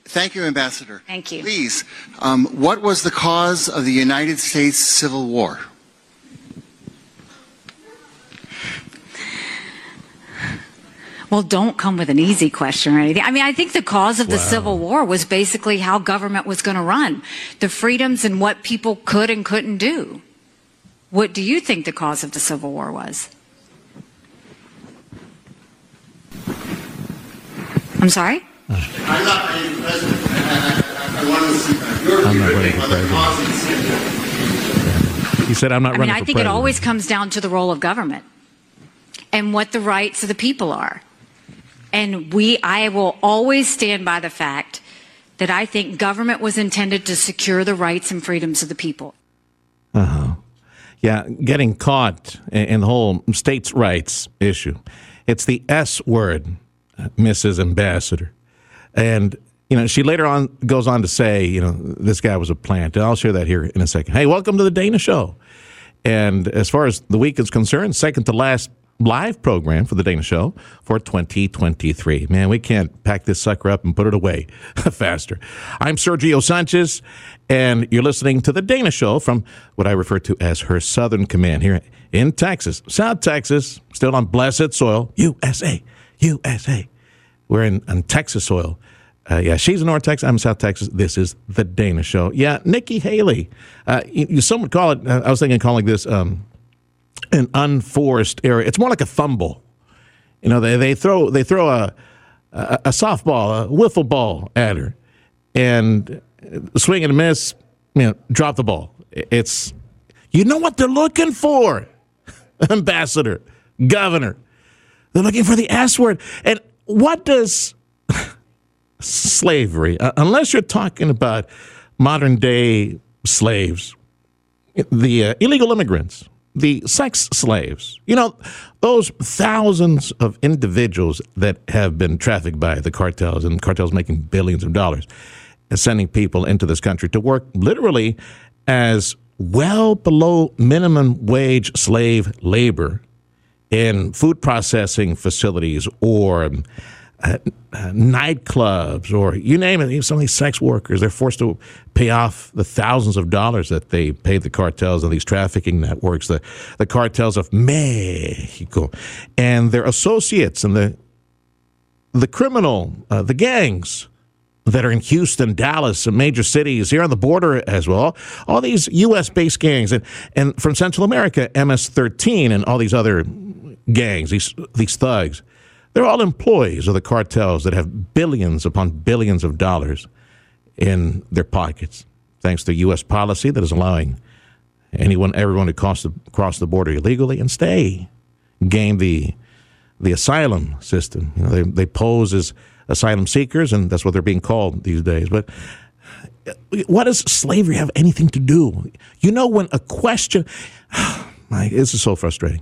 Thank you, Ambassador. Thank you. Please, what was the cause of the United States Civil War? Well, don't come with an easy question or anything. I mean, I think the cause of the Civil War was basically how government was going to run, the freedoms and what people could and couldn't do. What do you think the cause of the Civil War was? I'm sorry? I'm not ready for president. I want to see your view on the cause of the Civil War. He said, I'm not running for president. I think it always comes down to the role of government and what the rights of the people are. And I will always stand by the fact that I think government was intended to secure the rights and freedoms of the people. Yeah, getting caught in the whole states' rights issue. It's the S word, Mrs. Ambassador. And, she later on goes on to say, this guy was a plant. And I'll share that here in a second. Hey, welcome to the Dana Show. And as far as the week is concerned, second to last live program for the Dana Show for 2023. Man, we can't pack this sucker up and put it away faster. I'm Sergio Sanchez, and you're listening to the Dana Show from what I refer to as her Southern Command here in Texas, South Texas, still on blessed soil, USA. We're in Texas soil. She's in North Texas. I'm in South Texas. This is the Dana Show. Yeah, Nikki Haley. Some would call it, I was thinking calling this an unforced error. It's more like a fumble. They throw a softball, a wiffle ball at her, and swing and miss, drop the ball. It's, what they're looking for, Ambassador, Governor. They're looking for the S word. And what does slavery, unless you're talking about modern day slaves, the illegal immigrants, the sex slaves, those thousands of individuals that have been trafficked by the cartels, and cartels making billions of dollars and sending people into this country to work literally as well below minimum wage slave labor in food processing facilities or nightclubs, or you name it. Some of these sex workers, they're forced to pay off the thousands of dollars that they paid the cartels and these trafficking networks, the cartels of Mexico, and their associates, and the criminal, the gangs that are in Houston, Dallas, and major cities here on the border as well. All these U.S.-based gangs, and from Central America, MS-13, and all these other gangs, these thugs. They're all employees of the cartels that have billions upon billions of dollars in their pockets, thanks to U.S. policy that is allowing everyone to cross the border illegally and stay, gain the asylum system. They pose as asylum seekers, and that's what they're being called these days. But what does slavery have anything to do? When a question, this is so frustrating.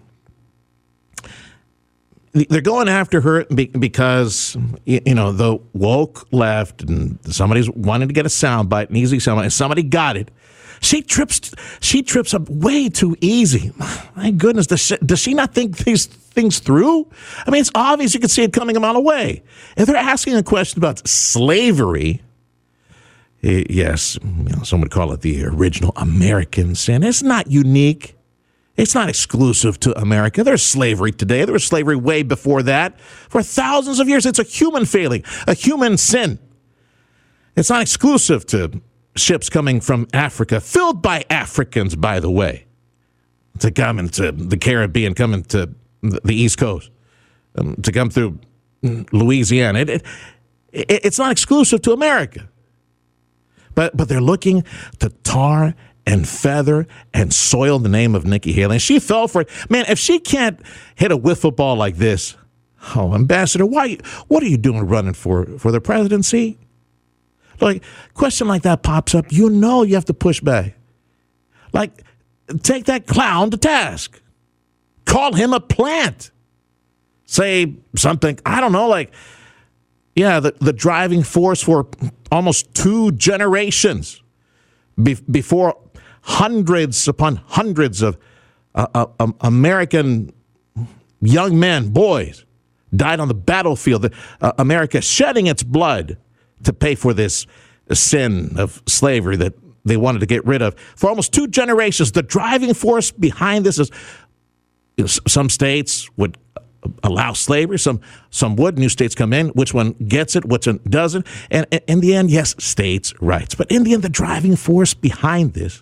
They're going after her because, the woke left, and somebody's wanting to get a soundbite, an easy soundbite, and somebody got it. She trips up way too easy. My goodness, does she not think these things through? I mean, it's obvious. You can see it coming a mile away. If they're asking a question about slavery, yes, some would call it the original American sin. It's not unique. It's not exclusive to America. There's slavery today. There was slavery way before that. For thousands of years, it's a human failing, a human sin. It's not exclusive to ships coming from Africa, filled by Africans, by the way, to come into the Caribbean, coming to the East Coast, to come through Louisiana. It's not exclusive to America. But they're looking to tar and feather and soil the name of Nikki Haley. And she fell for it. Man, if she can't hit a wiffle ball like this, Ambassador, what are you doing running for the presidency? Like, question like that pops up, you have to push back. Like, take that clown to task. Call him a plant. Say something, I don't know, like, the driving force for almost 2 generations before hundreds upon hundreds of American young men, boys, died on the battlefield. America shedding its blood to pay for this sin of slavery that they wanted to get rid of. For almost 2 generations, the driving force behind this is some states would allow slavery, some would. New states come in. Which one gets it? Which one doesn't? And in the end, yes, states' rights. But in the end, the driving force behind this,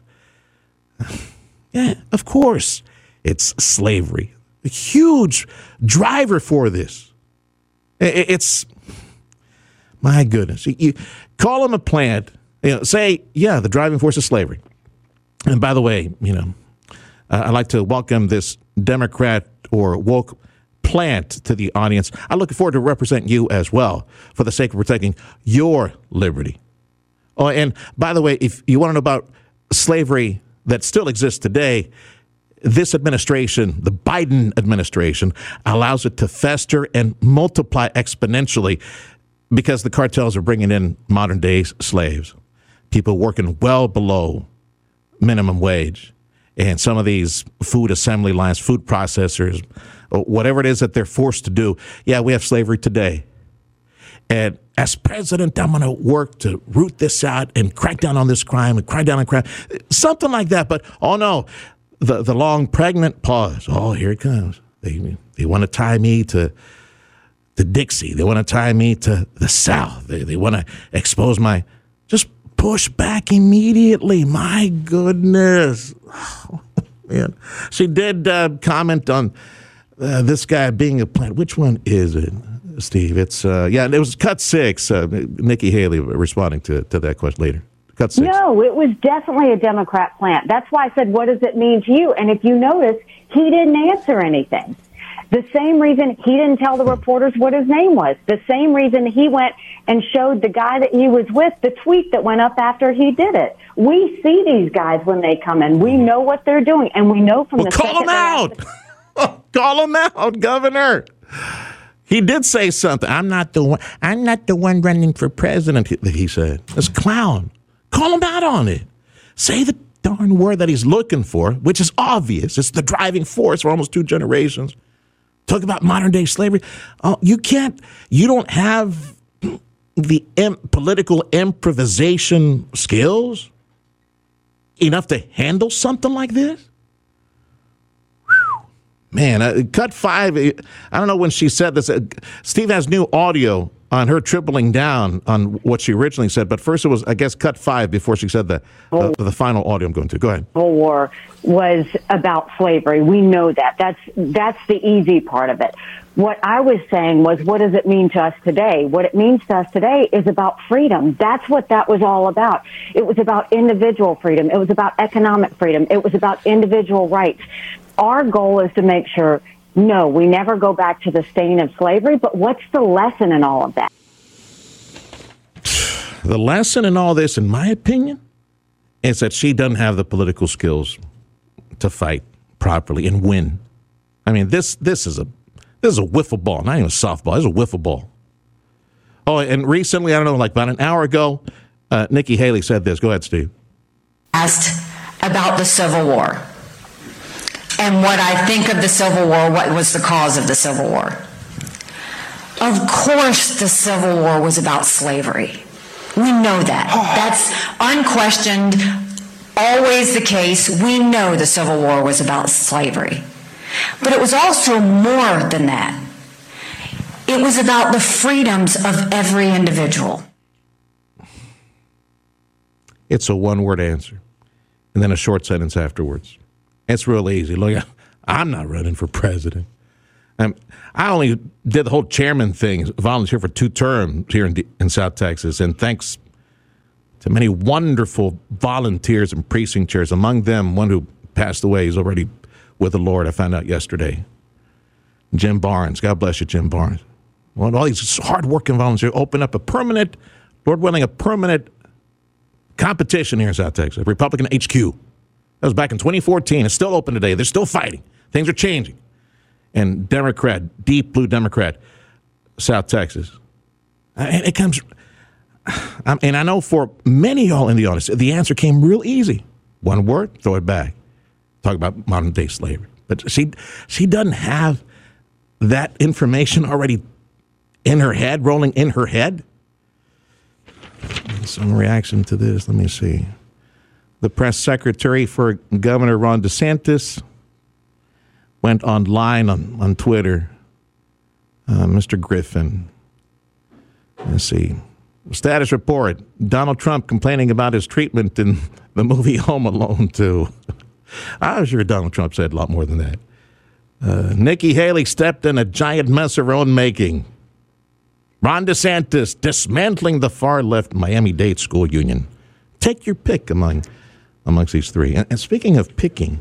yeah, of course, it's slavery. A huge driver for this. It's, my goodness. You call them a plant, say, yeah, the driving force is slavery. And by the way, I'd like to welcome this Democrat or woke plant to the audience. I look forward to representing you as well for the sake of protecting your liberty. Oh, and by the way, if you want to know about slavery that still exists today, this administration, the Biden administration, allows it to fester and multiply exponentially because the cartels are bringing in modern day slaves, people working well below minimum wage. And some of these food assembly lines, food processors, whatever it is that they're forced to do. Yeah, we have slavery today. And as president, I'm going to work to root this out and crack down on this crime and crack down on crime. Something like that. But, oh, no, the long pregnant pause. Oh, here it comes. They want to tie me to Dixie. They want to tie me to the South. They want to expose my... Just push back immediately. My goodness. Oh, man. She did comment on this guy being a plant. Which one is it, Steve? It's it was cut 6. Nikki Haley responding to that question later. Cut 6. No, it was definitely a Democrat plant. That's why I said, what does it mean to you? And if you notice, he didn't answer anything. The same reason he didn't tell the reporters what his name was. The same reason he went and showed the guy that he was with the tweet that went up after he did it. We see these guys when they come in. We know what they're doing, and we know from the call them out. Call him out, Governor. He did say something. I'm not the one running for president, he said. This clown. Call him out on it. Say the darn word that he's looking for, which is obvious. It's the driving force for almost 2 generations. Talk about modern day slavery. You don't have the political improvisation skills enough to handle something like this? Man, cut 5. I don't know when she said this. Steve has new audio on her tripling down on what she originally said. But first it was, I guess, cut 5 before she said the final audio I'm going to. Go ahead. Civil War was about slavery. We know that. That's the easy part of it. What I was saying was, what does it mean to us today? What it means to us today is about freedom. That's what that was all about. It was about individual freedom. It was about economic freedom. It was about individual rights. Our goal is to make sure, no, we never go back to the stain of slavery, but what's the lesson in all of that? The lesson in all this, in my opinion, is that she doesn't have the political skills to fight properly and win. I mean, this is a wiffle ball, not even a softball. It's a wiffle ball. Oh, and recently, I don't know, like about an hour ago, Nikki Haley said this. Go ahead, Steve. Asked about the Civil War and what I think of the Civil War, what was the cause of the Civil War. Of course, the Civil War was about slavery. We know that. That's unquestioned, always the case. We know the Civil War was about slavery. But it was also more than that. It was about the freedoms of every individual. It's a one-word answer, and then a short sentence afterwards. It's real easy. Look, I'm not running for president. I only did the whole chairman thing, volunteer for 2 terms here in South Texas, and thanks to many wonderful volunteers and precinct chairs, among them one who passed away. He's already with the Lord, I found out yesterday. Jim Barnes. God bless you, Jim Barnes. Well, all these hard-working volunteers open up a permanent, Lord willing, a permanent competition here in South Texas, Republican HQ. That was back in 2014. It's still open today. They're still fighting. Things are changing. And Democrat, deep blue Democrat, South Texas. And it comes, and I know for many of y'all in the audience, the answer came real easy. One word, throw it back. Talk about modern day slavery. But she doesn't have that information already in her head, rolling in her head. some reaction to this. Let me see. The press secretary for Governor Ron DeSantis went online on Twitter. Mr. Griffin. Let's see. Status report. Donald Trump complaining about his treatment in the movie Home Alone 2. I'm sure Donald Trump said a lot more than that. Nikki Haley stepped in a giant mess of her own making. Ron DeSantis dismantling the far-left Miami-Dade school union. Take your pick amongst these three. And speaking of picking,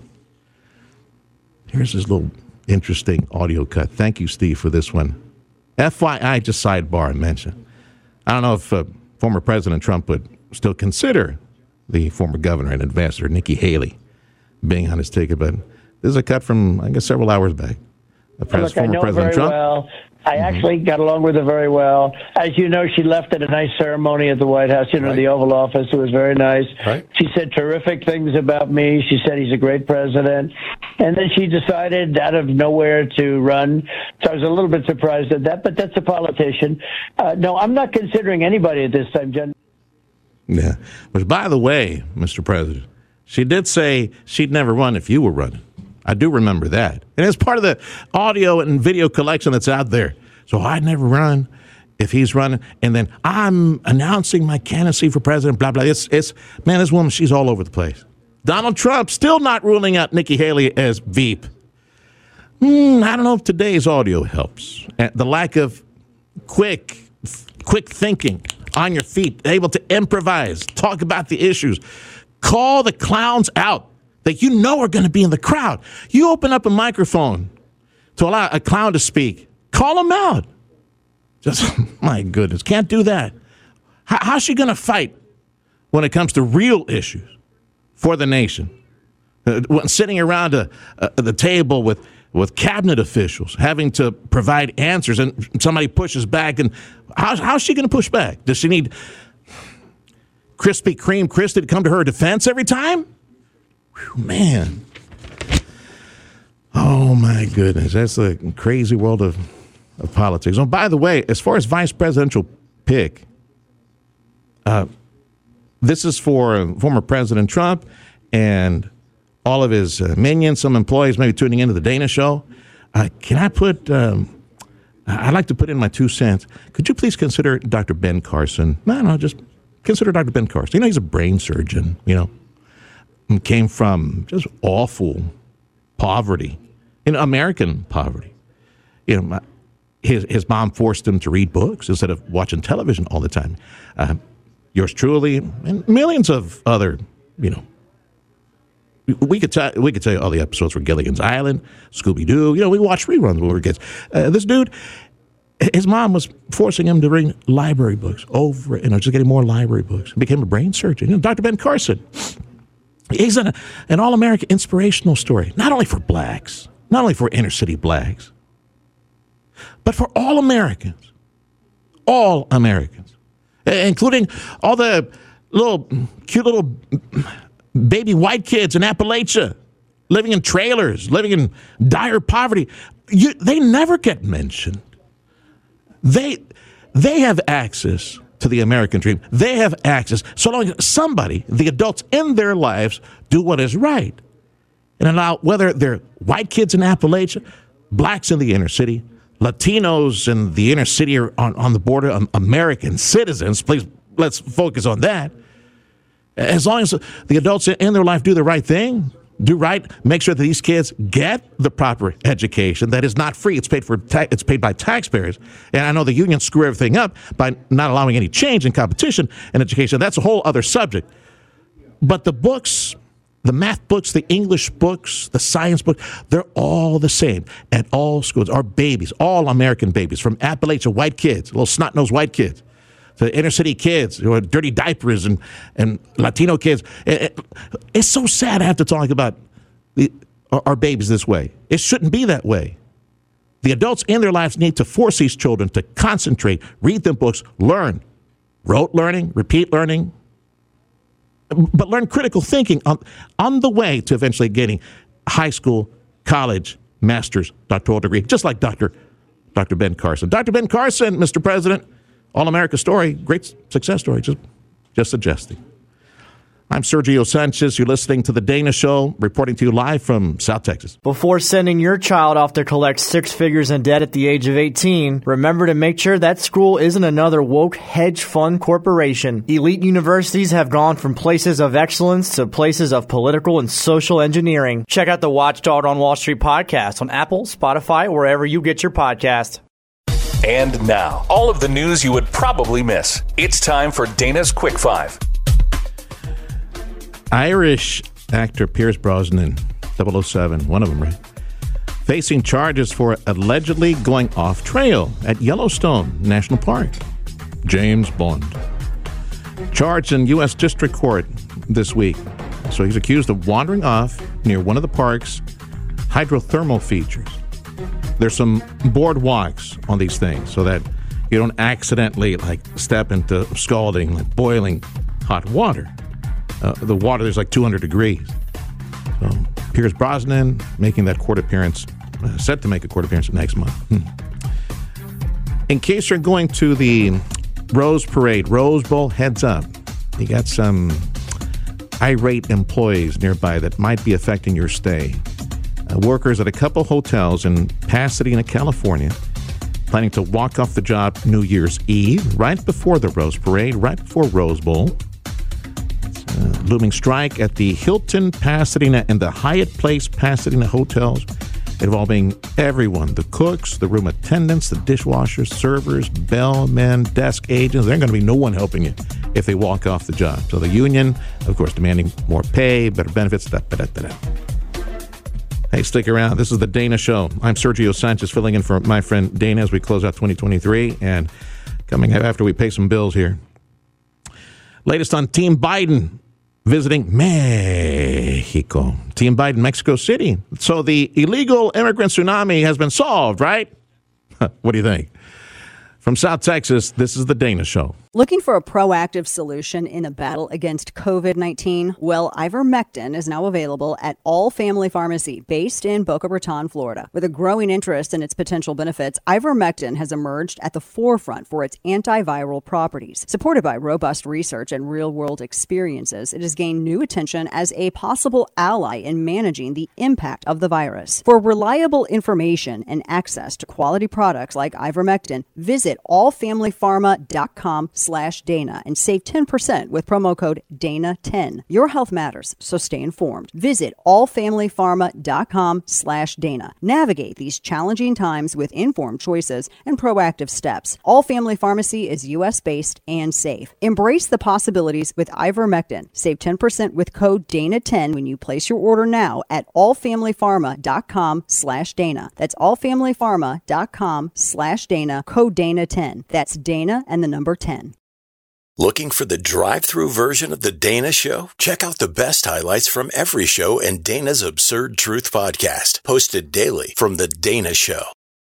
here's this little interesting audio cut. Thank you, Steve, for this one. FYI, just sidebar and mention. I don't know if former President Trump would still consider the former governor and ambassador Nikki Haley being on his ticket, but this is a cut from, I guess, several hours back. Look, I know her very well. I actually got along with her very well. As you know, she left at a nice ceremony at the White House, the Oval Office. It was very nice. Right. She said terrific things about me. She said he's a great president. And then she decided out of nowhere to run. So I was a little bit surprised at that, but that's a politician. No, I'm not considering anybody at this time, Jen. Yeah. Which, by the way, Mr. President, she did say she'd never run if you were running. I do remember that. And it's part of the audio and video collection that's out there. So I'd never run if he's running. And then I'm announcing my candidacy for president, blah, blah. Man, this woman, she's all over the place. Donald Trump still not ruling out Nikki Haley as Veep. I don't know if today's audio helps. The lack of quick thinking, on your feet, able to improvise, talk about the issues, call the clowns out that you know are going to be in the crowd. You open up a microphone to allow a clown to speak. Call them out. Just, my goodness, can't do that. How's she going to fight when it comes to real issues for the nation? Sitting around the table with cabinet officials, having to provide answers, and somebody pushes back. And how's she going to push back? Does she need Krispy Kreme Christie to come to her defense every time? Whew, man. Oh, my goodness. That's the crazy world of politics. Oh, by the way, as far as vice presidential pick, this is for former President Trump and all of his minions, some employees maybe tuning into the Dana Show. Can I put, I'd like to put in my 2 cents. Could you please consider Dr. Ben Carson? No, just consider Dr. Ben Carson. He's a brain surgeon, came from just awful poverty, American poverty. His mom forced him to read books instead of watching television all the time. Yours truly, and millions of other, we could tell you all the episodes for Gilligan's Island, Scooby-Doo. We watched reruns when we were kids. This dude, his mom was forcing him to read library books over, just getting more library books. He became a brain surgeon. Dr. Ben Carson. He's an all-American inspirational story, not only for blacks, not only for inner-city blacks, but for all Americans, including all the cute little baby white kids in Appalachia, living in trailers, living in dire poverty. They never get mentioned. They have access to the American dream. They have access, so long as somebody, the adults in their lives, do what is right. And allow, whether they're white kids in Appalachia, blacks in the inner city, Latinos in the inner city or on the border, American citizens, please, let's focus on that. As long as the adults in their life do the right thing, do right, make sure that these kids get the proper education that is not free. It's paid for. It's paid by taxpayers. And I know the unions screw everything up by not allowing any change in competition in education. That's a whole other subject. But the books, the math books, the English books, the science books, they're all the same at all schools. Our babies, all American babies, from Appalachia white kids, little snot-nosed white kids, to inner city kids who have dirty diapers and Latino kids. It's so sad I have to talk about our babies this way. It shouldn't be that way. The adults in their lives need to force these children to concentrate, read them books, learn. Rote learning, repeat learning, but learn critical thinking on the way to eventually getting high school, college, master's, doctoral degree, just like Dr. Ben Carson. Dr. Ben Carson, Mr. President, all-America story, great success story. Just Just suggesting. I'm Sergio Sanchez. You're listening to The Dana Show, reporting to you live from South Texas. Before sending your child off to collect six figures in debt at the age of 18, remember to make sure that school isn't another woke hedge fund corporation. Elite universities have gone from places of excellence to places of political and social engineering. Check out the Watchdog on Wall Street podcast on Apple, Spotify, or wherever you get your podcast. And now, all of the news you would probably miss. It's time for Dana's Quick Five. Irish actor Pierce Brosnan, 007, one of them, right? Facing charges for allegedly going off trail at Yellowstone National Park. James Bond. Charged in U.S. District Court this week. So he's accused of wandering off near one of the park's hydrothermal features. There's some boardwalks on these things so that you don't accidentally step into scalding, boiling hot water. The water, there's 200 degrees. So Pierce Brosnan making that court appearance, set to make a court appearance next month. In case you're going to the Rose Parade, Rose Bowl, heads up. You got some irate employees nearby that might be affecting your stay. Workers at a couple hotels in Pasadena, California, planning to walk off the job New Year's Eve, right before the Rose Parade, right before Rose Bowl. Looming strike at the Hilton Pasadena and the Hyatt Place Pasadena hotels, involving everyone, the cooks, the room attendants, the dishwashers, servers, bellmen, desk agents. There's going to be no one helping you if they walk off the job. So the union, of course, demanding more pay, better benefits, Hey, stick around. This is The Dana Show. I'm Sergio Sanchez, filling in for my friend Dana as we close out 2023. And coming up after we pay some bills here. Latest on Team Biden visiting Mexico. Team Biden, Mexico City. So the illegal immigrant tsunami has been solved, right? What do you think? From South Texas, this is The Dana Show. Looking for a proactive solution in the battle against COVID-19? Well, ivermectin is now available at All Family Pharmacy, based in Boca Raton, Florida. With a growing interest in its potential benefits, ivermectin has emerged at the forefront for its antiviral properties. Supported by robust research and real-world experiences, it has gained new attention as a possible ally in managing the impact of the virus. For reliable information and access to quality products like ivermectin, visit allfamilypharma.com/Dana and save 10% with promo code DANA10. Your health matters, so stay informed. Visit allfamilypharma.com/Dana. Navigate these challenging times with informed choices and proactive steps. All Family Pharmacy is U.S.-based and safe. Embrace the possibilities with ivermectin. Save 10% with code DANA10 when you place your order now at allfamilypharma.com/Dana. That's allfamilypharma.com/Dana, code DANA10. That's Dana and the number 10. Looking for the drive-through version of The Dana Show? Check out the best highlights from every show and Dana's Absurd Truth podcast, posted daily from The Dana Show.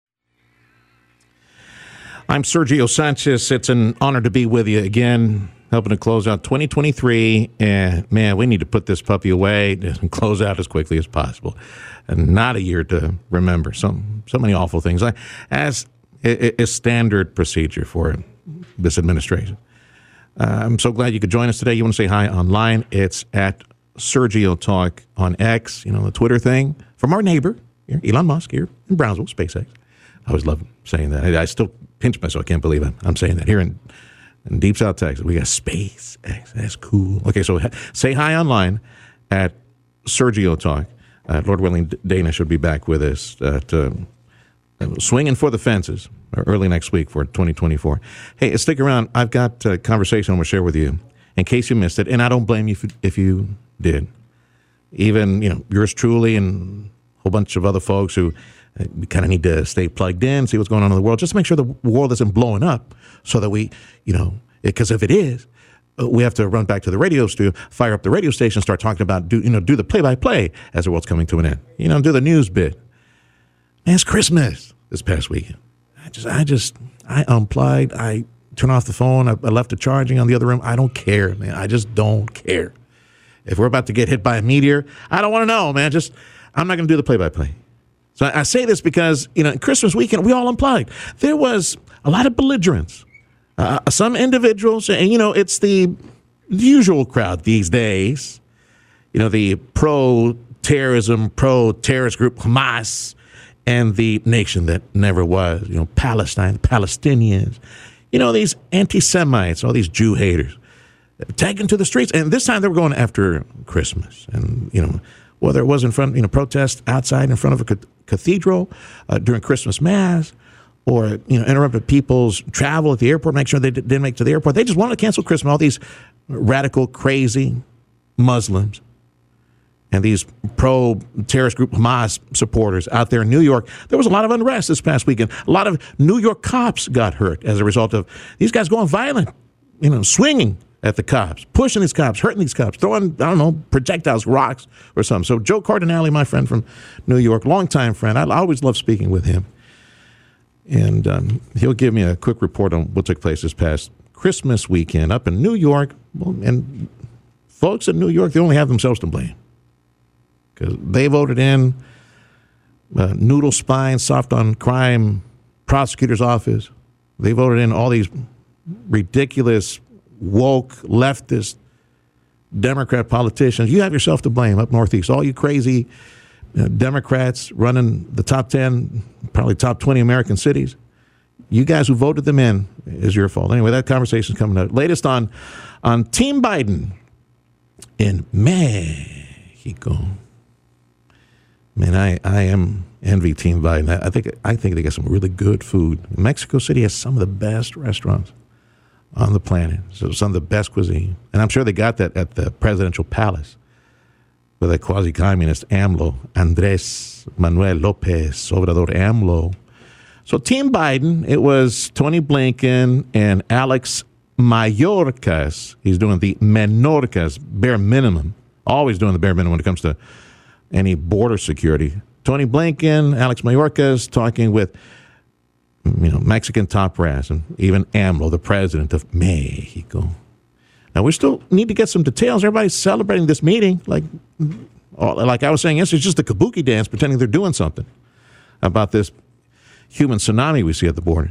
I'm Sergio Sanchez. It's an honor to be with you again, helping to close out 2023. And man, we need to put this puppy away and close out as quickly as possible. And not a year to remember. So many awful things. As is standard procedure for this administration. I'm so glad you could join us today. You want to say hi online? It's at Sergio Talk on X, the Twitter thing, from our neighbor, Elon Musk, here in Brownsville, SpaceX. I always love saying that. I still pinch myself. I can't believe I'm saying that. Here in Deep South Texas, we got SpaceX. That's cool. Okay, so say hi online at Sergio Talk. Lord willing, Dana should be back with us to swinging for the fences early next week for 2024. Hey, stick around. I've got a conversation I'm going to share with you in case you missed it, and I don't blame you if you did. Even, yours truly and a whole bunch of other folks who kind of need to stay plugged in, see what's going on in the world, just to make sure the world isn't blowing up so that we, because if it is, we have to run back to the radio studio, fire up the radio station, start talking about, do the play-by-play as the world's coming to an end. Do the news bit. Man, it's Christmas this past weekend. I unplugged. I turned off the phone. I left it charging on the other room. I don't care, man. I just don't care. If we're about to get hit by a meteor, I don't want to know, man. I'm not going to do the play-by-play. So I say this because, Christmas weekend, we all unplugged. There was a lot of belligerence. Some individuals, and, it's the the usual crowd these days. You know, the pro-terrorism, pro-terrorist group Hamas, and the nation that never was, you know, Palestine, the Palestinians, you know, these anti-Semites, all these Jew haters, taken to the streets. And this time they were going after Christmas. And, you know, whether it was in front, you know, protest outside in front of a cathedral during Christmas Mass, or, you know, interrupted people's travel at the airport, make sure they didn't make it to the airport. They just wanted to cancel Christmas. All these radical, crazy Muslims and these pro-terrorist group Hamas supporters out there in New York. There was a lot of unrest this past weekend. A lot of New York cops got hurt as a result of these guys going violent, you know, swinging at the cops, pushing these cops, hurting these cops, throwing, I don't know, projectiles, rocks or something. So Joe Cardinale, my friend from New York, longtime friend, I always love speaking with him. And he'll give me a quick report on what took place this past Christmas weekend up in New York. And folks in New York, they only have themselves to blame, because they voted in noodle spine, soft on crime prosecutor's office. They voted in all these ridiculous, woke, leftist, Democrat politicians. You have yourself to blame up northeast. All you crazy Democrats running the top 10, probably top 20 American cities. You guys who voted them in is your fault. Anyway, that conversation's coming up. Latest on Team Biden in Mexico. Man, I am envy Team Biden. I think they got some really good food. Mexico City has some of the best restaurants on the planet. So some of the best cuisine. And I'm sure they got that at the presidential palace with a quasi-communist AMLO, Andrés Manuel López Obrador AMLO. So Team Biden, it was Tony Blinken and Alex Mayorkas. He's doing the Menorcas, bare minimum. Always doing the bare minimum when it comes to any border security. Tony Blinken, Alex Mayorkas talking with, you know, Mexican top brass, and even AMLO, the president of Mexico. Now, we still need to get some details. Everybody's celebrating this meeting. Like I was saying yesterday, it's just a kabuki dance pretending they're doing something about this human tsunami we see at the border.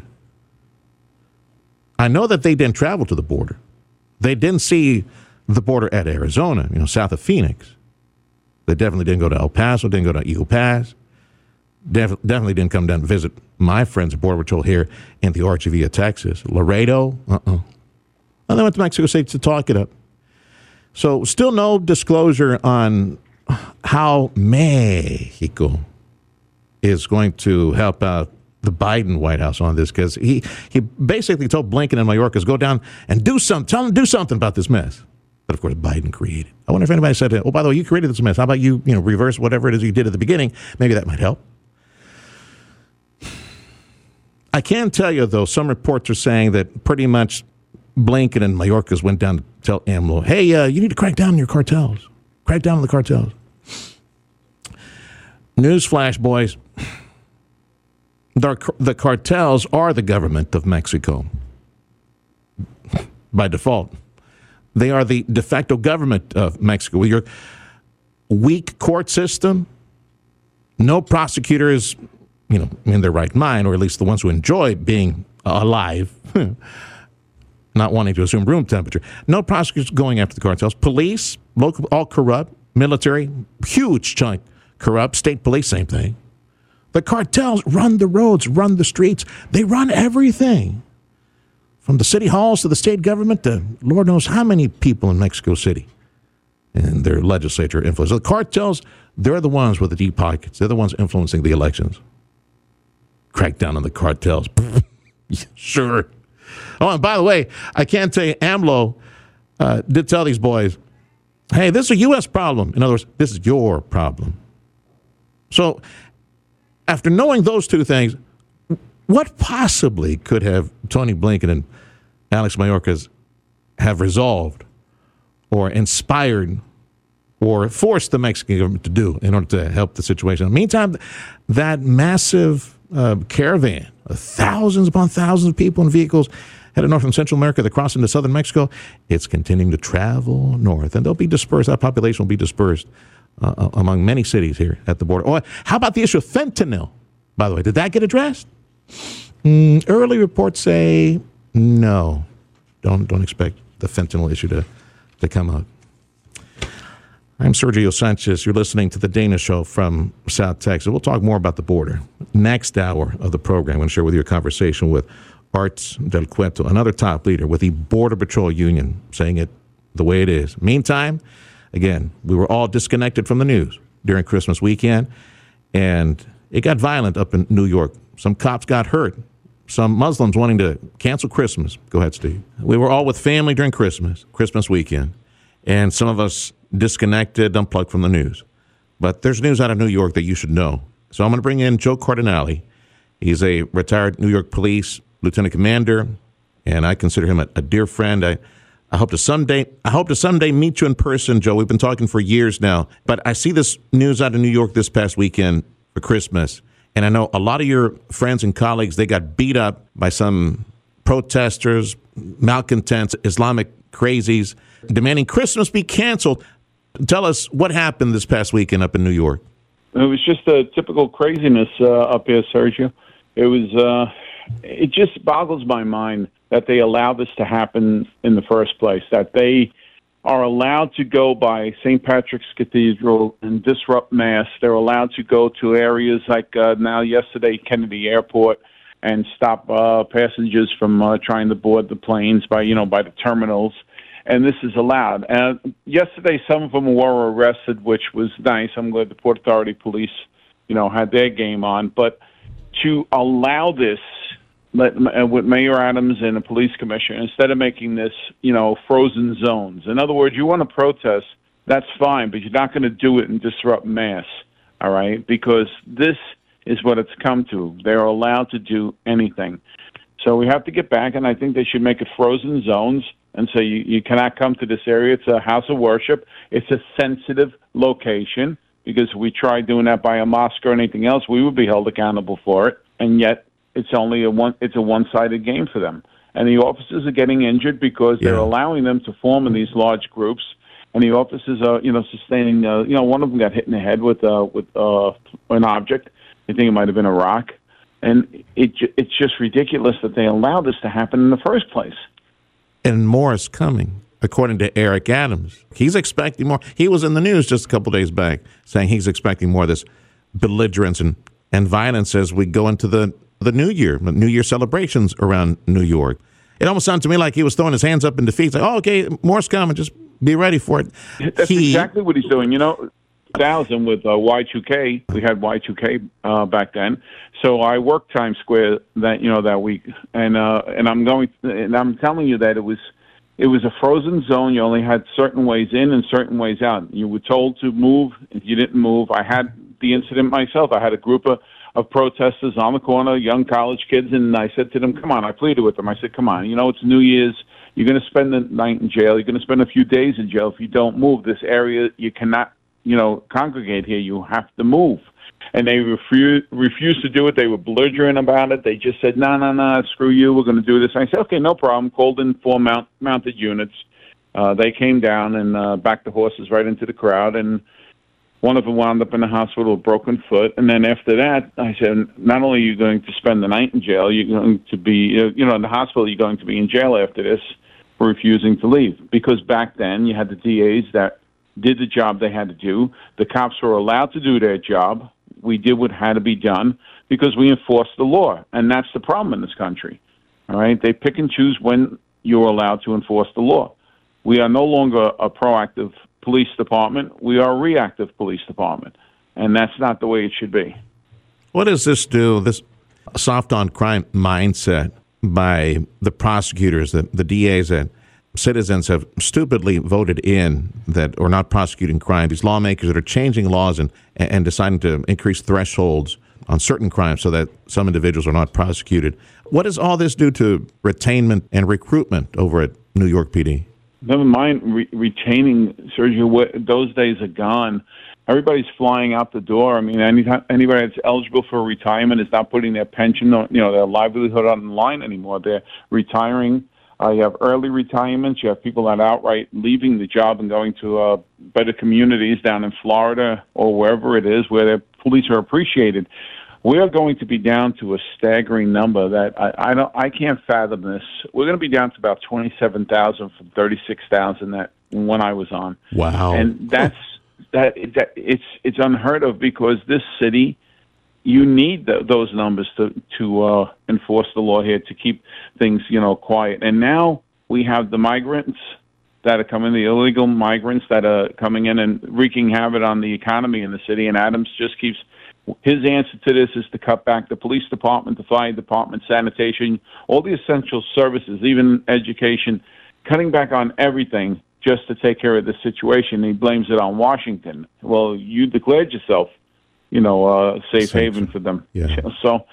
I know that they didn't travel to the border. They didn't see the border at Arizona, you know, south of Phoenix. They definitely didn't go to El Paso, didn't go to Eagle Pass. Definitely didn't come down to visit my friends at Border Patrol here in the Archivia, Texas. Laredo, And they went to Mexico City to talk it up. So still no disclosure on how Mexico is going to help out the Biden White House on this, because he basically told Blinken and Mayorkas, go down and do something. Tell them to do something about this mess that, of course, Biden created. I wonder if anybody said, oh, by the way, you created this mess. How about you reverse whatever it is you did at the beginning? Maybe that might help. I can tell you, though, some reports are saying that pretty much Blinken and Mayorkas went down to tell AMLO, hey, you need to crack down on your cartels. Crack down on the cartels. Newsflash, boys. The cartels are the government of Mexico. By default. They are the de facto government of Mexico. With your weak court system, no prosecutor is, in their right mind, or at least the ones who enjoy being alive, not wanting to assume room temperature. No prosecutors going after the cartels. Police, local, all corrupt. Military, huge chunk corrupt. State police, same thing. The cartels run the roads, run the streets. They run everything. From the city halls to the state government to Lord knows how many people in Mexico City and their legislature influence. The cartels, they're the ones with the deep pockets. They're the ones influencing the elections. Crack down on the cartels. Sure. Oh, and by the way, I can tell you, AMLO did tell these boys, hey, this is a U.S. problem. In other words, this is your problem. So after knowing those two things, what possibly could have Tony Blinken and Alex Mayorkas have resolved or inspired or forced the Mexican government to do in order to help the situation? In the meantime, that massive caravan of thousands upon thousands of people in vehicles headed north from Central America that cross into southern Mexico, it's continuing to travel north. And they'll be dispersed. That population will be dispersed among many cities here at the border. Oh, how about the issue of fentanyl, by the way? Did that get addressed? Early reports say no. Don't expect the fentanyl issue to to come out. I'm Sergio Sanchez. You're listening to The Dana Show from South Texas. We'll talk more about the border. Next hour of the program, I'm going to share with you a conversation with Arts Del Cueto, another top leader with the Border Patrol Union, saying it the way it is. Meantime, again, we were all disconnected from the news during Christmas weekend, and it got violent up in New York. Some cops got hurt. Some Muslims wanting to cancel Christmas. Go ahead, Steve. We were all with family during Christmas weekend, and some of us disconnected, unplugged from the news. But there's news out of New York that you should know. So I'm going to bring in Joe Cardinale. He's a retired New York Police Lieutenant Commander, and I consider him a dear friend. I hope to someday meet you in person, Joe. We've been talking for years now. But I see this news out of New York this past weekend for Christmas, and I know a lot of your friends and colleagues, they got beat up by some protesters, malcontents, Islamic crazies, demanding Christmas be canceled. Tell us what happened this past weekend up in New York. It was just a typical craziness up here, Sergio. It just boggles my mind that they allow this to happen in the first place, that they are allowed to go by St. Patrick's Cathedral and disrupt Mass. They're allowed to go to areas like yesterday, Kennedy Airport, and stop passengers from trying to board the planes by the terminals. And this is allowed. Yesterday, some of them were arrested, which was nice. I'm glad the Port Authority police, had their game on. But to allow this with Mayor Adams and the police commissioner, instead of making this, frozen zones. In other words, you want to protest, that's fine, but you're not going to do it and disrupt Mass, all right? Because this is what it's come to. They're allowed to do anything. So we have to get back, and I think they should make it frozen zones and say you cannot come to this area. It's a house of worship. It's a sensitive location, because if we tried doing that by a mosque or anything else, we would be held accountable for it. And yet it's only a one-sided game for them. And the officers are getting injured because they're allowing them to form in these large groups. And the officers are, sustaining, one of them got hit in the head with an object. I think it might have been a rock. And it's just ridiculous that they allow this to happen in the first place. And more is coming, according to Eric Adams. He's expecting more. He was in the news just a couple days back saying he's expecting more of this belligerence and violence as we go into the New Year celebrations around New York. It almost sounded to me like he was throwing his hands up in defeat. It's like, oh, okay, more's coming. Just be ready for it. That's exactly what he's doing. 2000 with Y2K, we had Y2K back then. So I worked Times Square that week, and I'm telling you that it was a frozen zone. You only had certain ways in and certain ways out. You were told to move. If you didn't move, I had the incident myself. I had a group of protesters on the corner, young college kids, and I said to them, come on, I pleaded with them. I said, come on, it's New Year's. You're going to spend the night in jail. You're going to spend a few days in jail if you don't move. This area, you cannot, congregate here. You have to move. And they refused to do it. They were belligerent about it. They just said, no, screw you. We're going to do this. And I said, okay, no problem. Called in 4 mounted units. They came down and backed the horses right into the crowd. And one of them wound up in the hospital with a broken foot. And then after that, I said, not only are you going to spend the night in jail, you're going to be, in the hospital, you're going to be in jail after this for refusing to leave. Because back then, you had the DAs that did the job they had to do. The cops were allowed to do their job. We did what had to be done because we enforced the law. And that's the problem in this country. All right? They pick and choose when you're allowed to enforce the law. We are no longer a proactive police department. We are a reactive police department. And that's not the way it should be. What does this do, this soft on crime mindset by the prosecutors, the DAs that citizens have stupidly voted in that are not prosecuting crime, these lawmakers that are changing laws and deciding to increase thresholds on certain crimes so that some individuals are not prosecuted. What does all this do to retainment and recruitment over at New York PD? Never mind retaining, Sergio. Those days are gone. Everybody's flying out the door. I mean, anybody that's eligible for retirement is not putting their pension, their livelihood on the line anymore. They're retiring. You have early retirements. You have people that are outright leaving the job and going to better communities down in Florida or wherever it is where their police are appreciated. We are going to be down to a staggering number that I can't fathom this. We're going to be down to about 27,000 from 36,000 that when I was on. Wow. And it's unheard of, because this city, you need those numbers to enforce the law here, to keep things, quiet. And now we have the migrants that are coming, the illegal migrants that are coming in and wreaking havoc on the economy in the city. And Adams just keeps, his answer to this is to cut back the police department, the fire department, sanitation, all the essential services, even education, cutting back on everything just to take care of the situation. He blames it on Washington. Well, you declared yourself, safe haven for them. Yeah. So,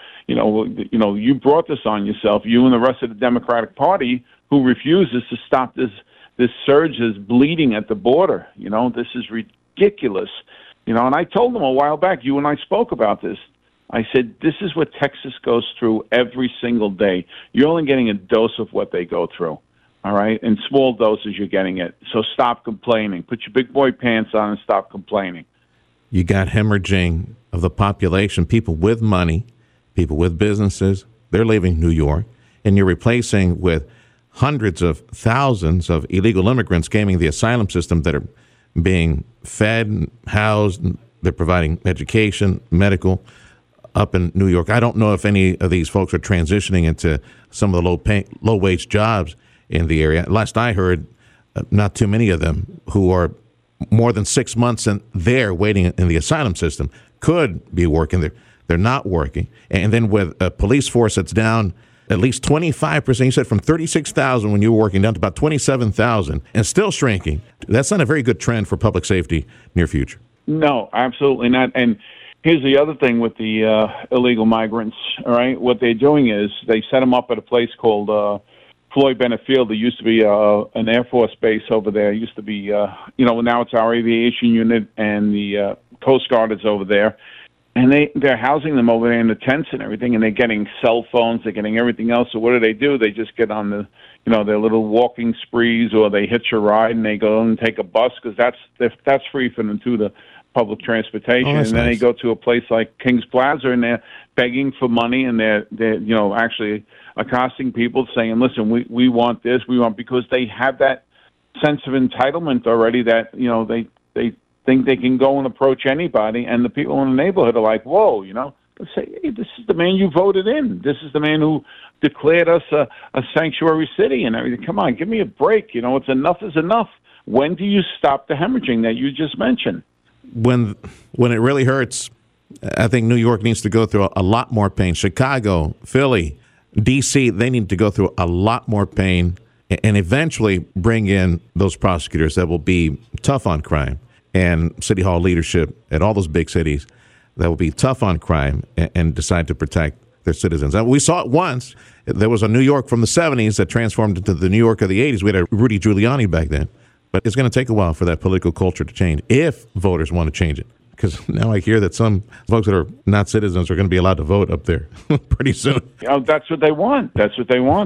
you brought this on yourself, you and the rest of the Democratic Party, who refuses to stop this surge is bleeding at the border. This is ridiculous. And I told them a while back, you and I spoke about this. I said, this is what Texas goes through every single day. You're only getting a dose of what they go through. All right? In small doses, you're getting it. So stop complaining. Put your big boy pants on and stop complaining. You got hemorrhaging of the population, people with money, people with businesses. They're leaving New York. And you're replacing with hundreds of thousands of illegal immigrants gaming the asylum system that are being fed, housed, they're providing education, medical up in New York. I don't know if any of these folks are transitioning into some of the low-wage jobs in the area. Last I heard, not too many of them who are more than 6 months in there waiting in the asylum system could be working. They're not working. And then with a police force that's down at least 25%, you said from 36,000 when you were working down to about 27,000 and still shrinking. That's not a very good trend for public safety near future. No, absolutely not. And here's the other thing with the illegal migrants, all right? What they're doing is they set them up at a place called Floyd Bennett Field. There used to be an Air Force base over there. It used to be, now it's our aviation unit, and the Coast Guard is over there. And they're housing them over there in the tents and everything, and they're getting cell phones, they're getting everything else. So what do? They just get on their little walking sprees, or they hitch a ride and they go and take a bus, because that's free for them too, the public transportation. And then They go to a place like Kings Plaza, and they're begging for money, and they're actually accosting people, saying, "Listen, we want this, because they have that sense of entitlement already that they think they can go and approach anybody, and the people in the neighborhood are like, whoa, let's say, hey, this is the man you voted in. This is the man who declared us a sanctuary city and everything. Come on, give me a break. It's enough is enough. When do you stop the hemorrhaging that you just mentioned? When it really hurts, I think New York needs to go through a lot more pain. Chicago, Philly, D.C., they need to go through a lot more pain and eventually bring in those prosecutors that will be tough on crime, and City Hall leadership at all those big cities that will be tough on crime and decide to protect their citizens. We saw it once. There was a New York from the 70s that transformed into the New York of the 80s. We had a Rudy Giuliani back then. But it's going to take a while for that political culture to change, if voters want to change it. Because now I hear that some folks that are not citizens are going to be allowed to vote up there pretty soon. That's what they want. This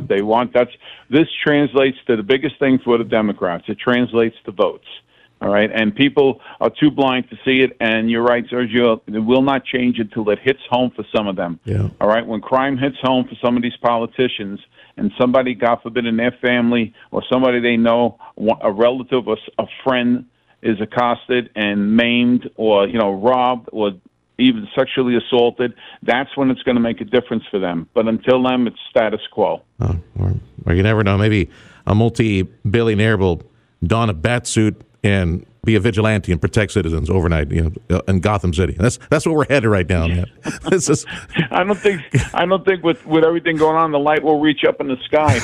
translates to the biggest thing for the Democrats. It translates to votes. All right, and people are too blind to see it, and you're right, Sergio, it will not change until it hits home for some of them. Yeah. All right, when crime hits home for some of these politicians, and somebody, God forbid, in their family or somebody they know, a relative or a friend is accosted and maimed or, robbed or even sexually assaulted, that's when it's going to make a difference for them. But until then, it's status quo. Oh, or you never know. Maybe a multi-billionaire will don a bat suit and be a vigilante and protect citizens overnight, in Gotham City. That's what we're headed right now, man. I don't think with everything going on, the light will reach up in the sky.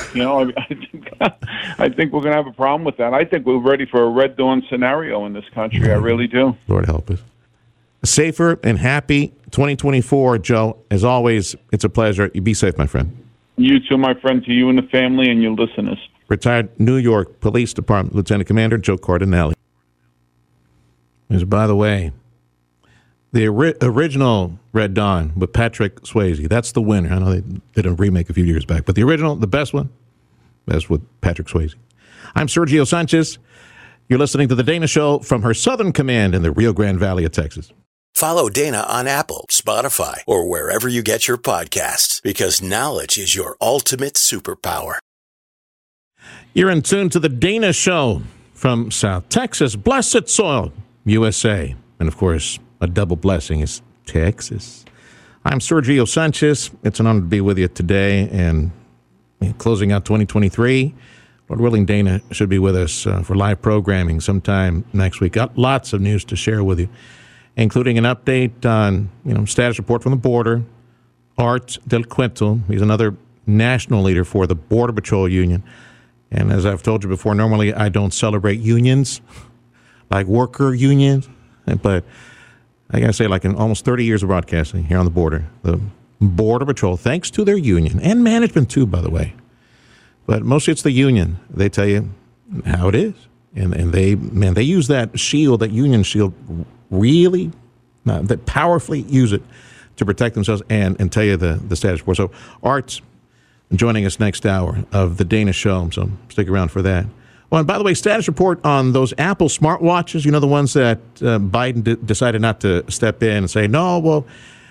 I think we're going to have a problem with that. I think we're ready for a Red Dawn scenario in this country. I really do. Lord help us. Safer and happy 2024, Joe. As always, it's a pleasure. You be safe, my friend. You too, my friend, to you and the family and your listeners. Retired New York Police Department Lieutenant Commander Joe Cardinelli. By the way, the original Red Dawn with Patrick Swayze, that's the winner. I know they did a remake a few years back, but the original, the best one, that's with Patrick Swayze. I'm Sergio Sanchez. You're listening to The Dana Show from her Southern Command in the Rio Grande Valley of Texas. Follow Dana on Apple, Spotify, or wherever you get your podcasts, because knowledge is your ultimate superpower. You're in tune to The Dana Show From South Texas, blessed soil, USA. And, of course, a double blessing is Texas. I'm Sergio Sanchez. It's an honor to be with you today. And closing out 2023, Lord willing, Dana should be with us for live programming sometime next week. Got lots of news to share with you, including an update on, status report from the border. Art Del Cuento, he's another national leader for the Border Patrol Union. And as I've told you before, normally I don't celebrate unions, like worker unions. But I got to say, like in almost 30 years of broadcasting here on the border, the Border Patrol, thanks to their union, and management too, by the way. But mostly it's the union. They tell you how it is. And they use that shield, that union shield, really, that powerfully use it to protect themselves and tell you the status quo. So Art's joining us next hour of the Dana Show, so stick around for that. Well, and by the way, status report on those Apple smartwatches, the ones that Biden decided not to step in and say, no, well,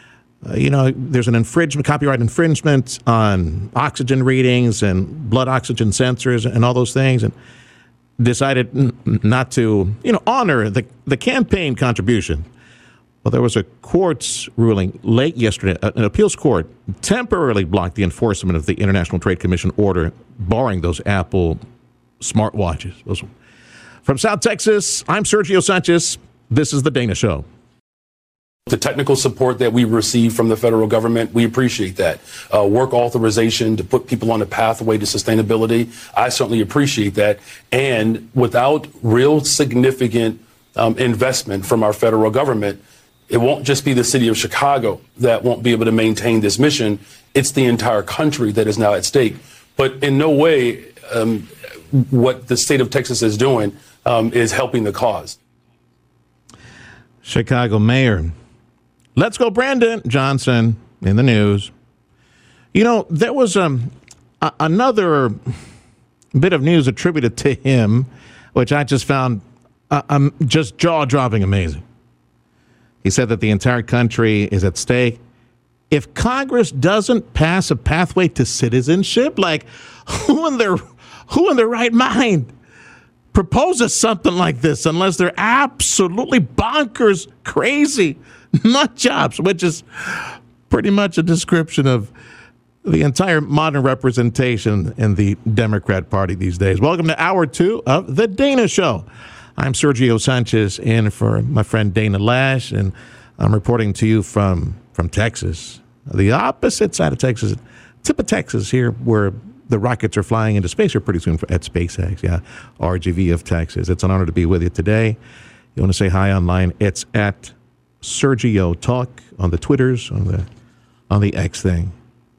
there's an copyright infringement on oxygen readings and blood oxygen sensors and all those things, and decided not to, honor the campaign contribution. Well, there was a court's ruling late yesterday. An appeals court temporarily blocked the enforcement of the International Trade Commission order barring those Apple smartwatches. From South Texas, I'm Sergio Sanchez. This is The Dana Show. The technical support that we receive from the federal government, we appreciate that. Work authorization to put people on a pathway to sustainability, I certainly appreciate that. And without real significant investment from our federal government, it won't just be the city of Chicago that won't be able to maintain this mission. It's the entire country that is now at stake. But in no way what the state of Texas is doing is helping the cause. Chicago Mayor, let's go Brandon Johnson in the news. There was another bit of news attributed to him, which I just found just jaw-dropping amazing. He said that the entire country is at stake. If Congress doesn't pass a pathway to citizenship, like who in their right mind proposes something like this unless they're absolutely bonkers, crazy nut jobs, which is pretty much a description of the entire modern representation in the Democrat Party these days. Welcome to Hour 2 of The Dana Show. I'm Sergio Sanchez, in for my friend Dana Lash, and I'm reporting to you from Texas, the opposite side of Texas, tip of Texas here, where the rockets are flying into space here pretty soon at SpaceX, RGV of Texas. It's an honor to be with you today. You want to say hi online? It's at Sergio Talk on the Twitters, on the X thing.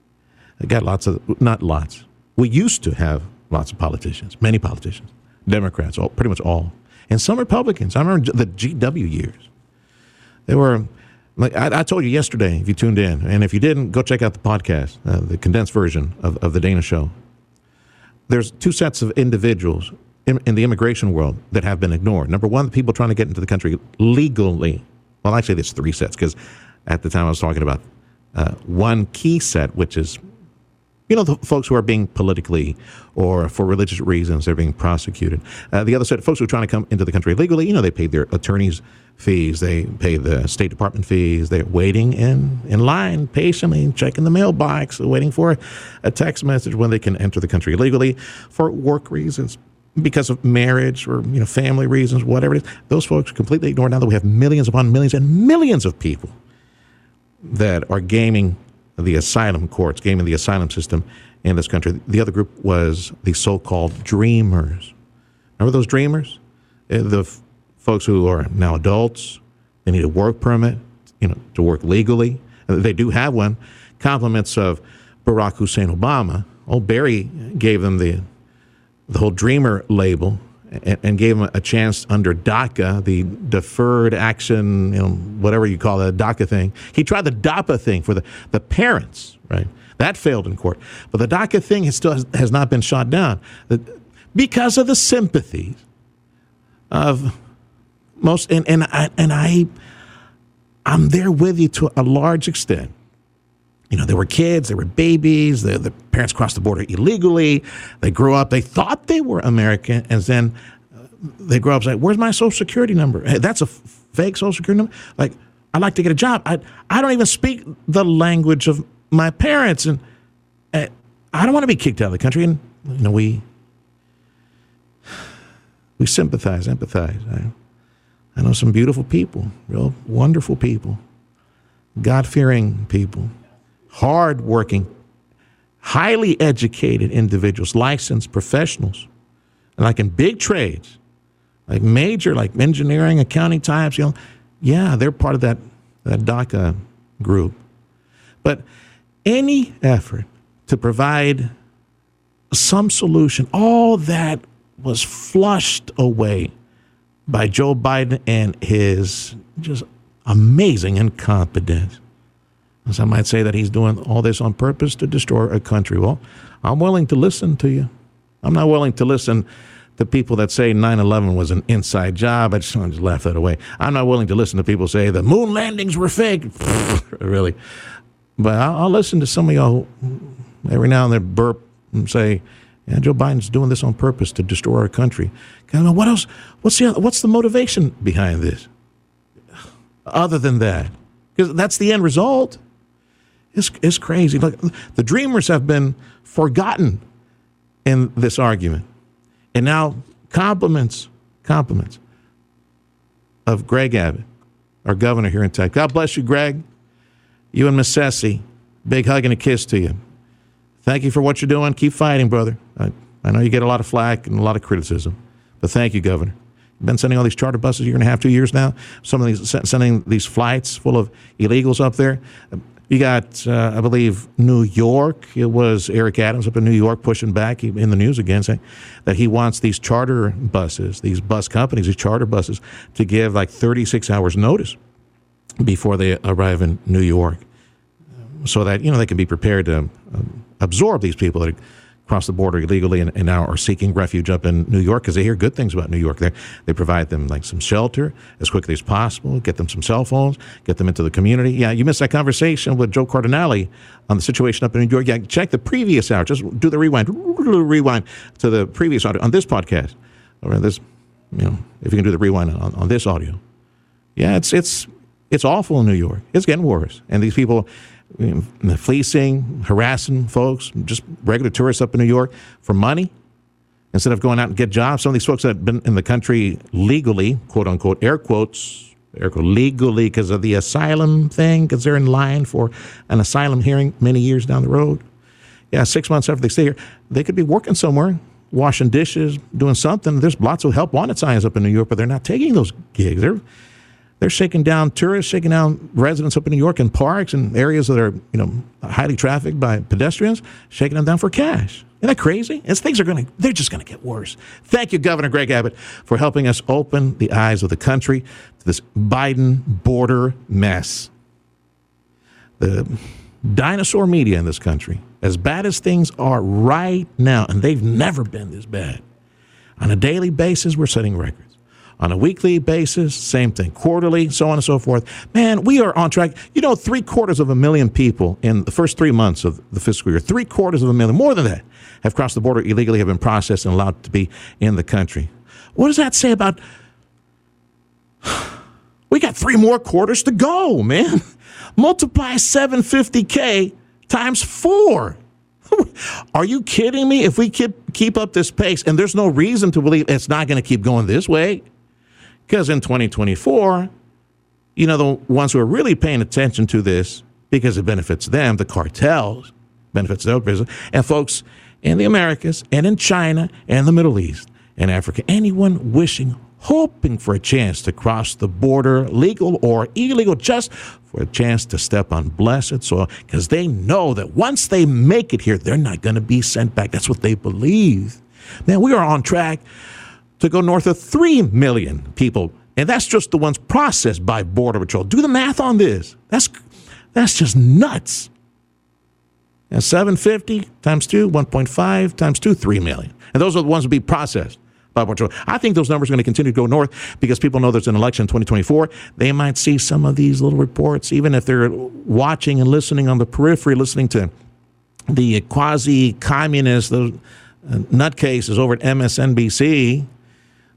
I got not lots. We used to have lots of politicians, many politicians, Democrats, pretty much all. And some Republicans. I remember the GW years. They were, like I told you yesterday, if you tuned in, and if you didn't, go check out the podcast, the condensed version of the Dana Show. There's two sets of individuals in the immigration world that have been ignored. Number one, the people trying to get into the country legally. Well, actually, there's three sets, because at the time I was talking about one key set, which is, the folks who are being politically or for religious reasons, they're being prosecuted. The other set of folks who are trying to come into the country legally, they pay their attorneys' fees, they pay the State Department fees, they're waiting in line patiently, checking the mailbox, waiting for a text message when they can enter the country legally for work reasons, because of marriage or family reasons, whatever it is. Those folks are completely ignored. Now that we have millions upon millions and millions of people that are gaming the asylum courts, gaming the asylum system in this country. The other group was the so-called dreamers. Remember those dreamers? The folks who are now adults. They need a work permit, to work legally. They do have one. Compliments of Barack Hussein Obama. Old Barry gave them the whole dreamer label and gave them a chance under DACA, the Deferred Action, whatever you call it, DACA thing. He tried the DAPA thing for the parents, right? That failed in court. But the DACA thing has not been shot down because of the sympathies of most. And I'm there with you to a large extent. They were kids, they were babies, the parents crossed the border illegally, they grew up, they thought they were American, and then they grow up saying, "Where's my Social Security number? Hey, that's a fake Social Security number. Like, I'd like to get a job. I don't even speak the language of my parents, and I don't want to be kicked out of the country." And we sympathize, empathize. I know some beautiful people, real wonderful people, God-fearing people, hard-working, highly educated individuals, licensed professionals, and like in big trades, like major, like engineering, accounting types. Yeah, they're part of that DACA group. But any effort to provide some solution, all that was flushed away by Joe Biden and his just amazing incompetence. Some might say that he's doing all this on purpose to destroy a country. Well, I'm willing to listen to you. I'm not willing to listen to people that say 9/11 was an inside job. I just want to laugh that away. I'm not willing to listen to people say the moon landings were fake. Really. But I'll listen to some of y'all who every now and then burp and say, yeah, Joe Biden's doing this on purpose to destroy our country. What else? What's the motivation behind this? Other than that, because that's the end result. It's crazy. Look, the dreamers have been forgotten in this argument, and now compliments of Greg Abbott, our governor here in Texas. God bless you, Greg. You and Miss Ceci, big hug and a kiss to you. Thank you for what you're doing. Keep fighting, brother. I know you get a lot of flack and a lot of criticism, but thank you, Governor. You've been sending all these charter buses a year and a half, 2 years now. Some of these sending these flights full of illegals up there. You got, I believe, New York. It was Eric Adams up in New York pushing back in the news again, saying that he wants these charter buses, these bus companies, these charter buses, to give like 36 hours notice before they arrive in New York, so that they can be prepared to absorb these people that cross the border illegally and now are seeking refuge up in New York, because they hear good things about New York. They provide them like some shelter as quickly as possible, get them some cell phones, get them into the community. Yeah, you missed that conversation with Joe Cardinale on the situation up in New York. Yeah, check the previous hour. Just do the rewind to the previous audio on this podcast, or this, if you can do the rewind on this audio. Yeah, it's awful in New York. It's getting worse, and these people fleecing, harassing folks, just regular tourists up in New York for money instead of going out and get jobs. Some of these folks that have been in the country legally, quote unquote, air quotes, legally, because of the asylum thing, because they're in line for an asylum hearing many years down the road. Yeah, 6 months after they stay here, they could be working somewhere, washing dishes, doing something. There's lots of help wanted signs up in New York, but they're not taking those gigs. They're shaking down tourists, shaking down residents up in New York in parks and areas that are, highly trafficked by pedestrians, shaking them down for cash. Isn't that crazy? They're just going to get worse. Thank you, Governor Greg Abbott, for helping us open the eyes of the country to this Biden border mess. The dinosaur media in this country, as bad as things are right now, and they've never been this bad. On a daily basis, we're setting records. On a weekly basis, same thing. Quarterly, so on and so forth. Man, we are on track. 750,000 people in the first 3 months of the fiscal year, 750,000, more than that, have crossed the border illegally, have been processed and allowed to be in the country. What does that say about... We got 3 more quarters to go, man. Multiply 750K times 4. Are you kidding me? If we keep up this pace, and there's no reason to believe it's not going to keep going this way, because in 2024, the ones who are really paying attention to this, because it benefits them, the cartels, benefits their business, and folks in the Americas and in China and the Middle East and Africa, anyone hoping for a chance to cross the border, legal or illegal, just for a chance to step on blessed soil, because they know that once they make it here, they're not going to be sent back. That's what they believe. Man, we are on track to go north of 3 million people, and that's just the ones processed by Border Patrol. Do the math on this. That's just nuts. And 750 times 2, 1.5 times 2, 3 million. And those are the ones to be processed by Border Patrol. I think those numbers are going to continue to go north because people know there's an election in 2024. They might see some of these little reports, even if they're watching and listening on the periphery, listening to the quasi-communist nutcases over at MSNBC.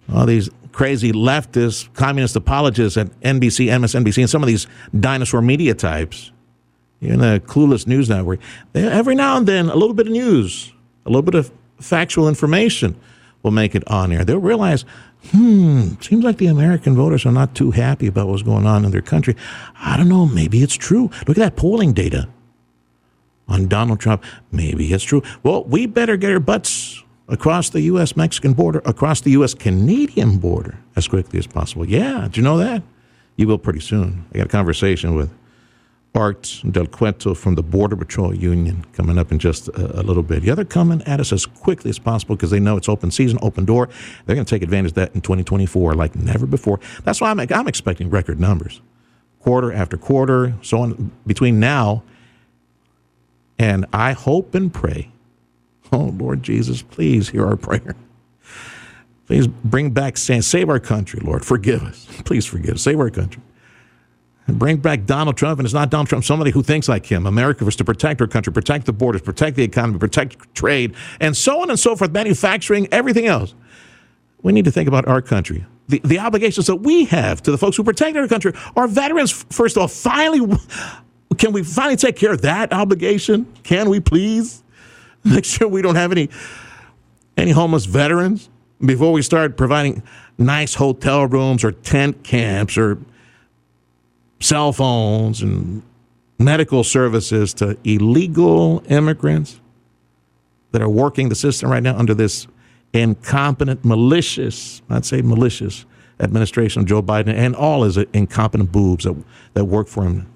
all these crazy leftist, communist apologists at NBC, MSNBC, and some of these dinosaur media types in the clueless news network, every now and then, a little bit of news, a little bit of factual information will make it on air. They'll realize, seems like the American voters are not too happy about what's going on in their country. I don't know, maybe it's true. Look at that polling data on Donald Trump. Maybe it's true. Well, we better get our butts across the U.S.-Mexican border, across the U.S.-Canadian border as quickly as possible. Yeah, did you know that? You will pretty soon. I got a conversation with Art Del Cueto from the Border Patrol Union coming up in just a little bit. Yeah, they're coming at us as quickly as possible because they know it's open season, open door. They're going to take advantage of that in 2024 like never before. That's why I'm expecting record numbers, quarter after quarter, so on between now and I hope and pray. Oh, Lord Jesus, please hear our prayer. Please bring back, save our country, Lord. Forgive us. Please forgive us. Save our country. And bring back Donald Trump, and it's not Donald Trump, somebody who thinks like him. America was to protect our country, protect the borders, protect the economy, protect trade, and so on and so forth, manufacturing, everything else. We need to think about our country. The obligations that we have to the folks who protect our country. Our veterans, first of all, can we finally take care of that obligation? Can we please? Make sure we don't have any homeless veterans before we start providing nice hotel rooms or tent camps or cell phones and medical services to illegal immigrants that are working the system right now under this incompetent, malicious, I'd say malicious, administration of Joe Biden and all his incompetent boobs that work for him.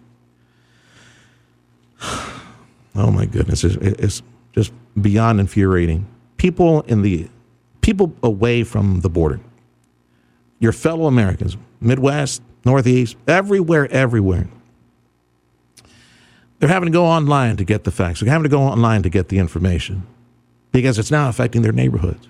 Oh, my goodness. It's just beyond infuriating. People away from the border, your fellow Americans, Midwest, Northeast, everywhere. They're having to go online to get the facts. They're having to go online to get the information because it's now affecting their neighborhoods.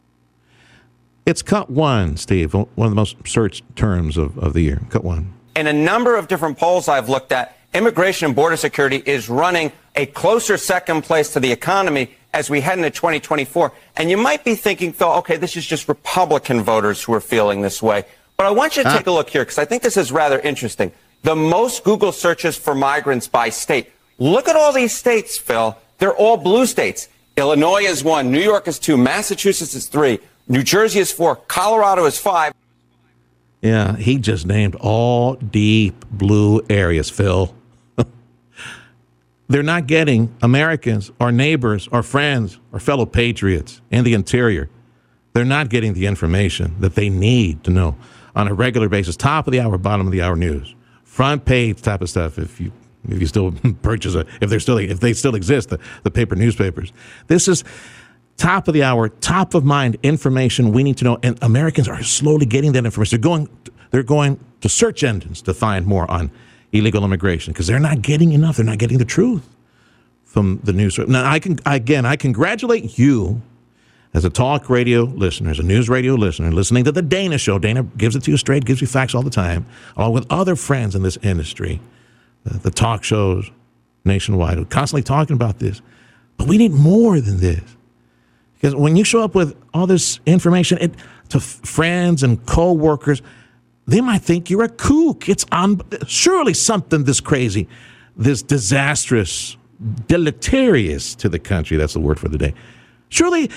It's cut one, Steve, one of the most searched terms of the year. Cut one. In a number of different polls I've looked at, immigration and border security is running a closer second place to the economy as we head into 2024. And you might be thinking, Phil, okay, this is just Republican voters who are feeling this way. But I want you to take a look here because I think this is rather interesting. The most Google searches for migrants by state. Look at all these states, Phil. They're all blue states. Illinois is 1, New York is 2, Massachusetts is 3, New Jersey is 4, Colorado is 5. Yeah, he just named all deep blue areas, Phil. They're not getting Americans, our neighbors, our friends, our fellow patriots in the interior. They're not getting the information that they need to know on a regular basis. Top of the hour, bottom of the hour news, front page type of stuff. If you still purchase if they still exist, the paper newspapers. This is top of the hour, top of mind information we need to know. And Americans are slowly getting that information. They're going to search engines to find more on illegal immigration because they're not getting enough. They're not getting the truth from the news. Now, I congratulate you as a talk radio listener, as a news radio listener, listening to The Dana Show. Dana gives it to you straight, gives you facts all the time, along with other friends in this industry, the talk shows nationwide, constantly talking about this. But we need more than this. Because when you show up with all this information to friends and co-workers, they might think you're a kook. It's surely something this crazy, this disastrous, deleterious to the country. That's the word for the day. Surely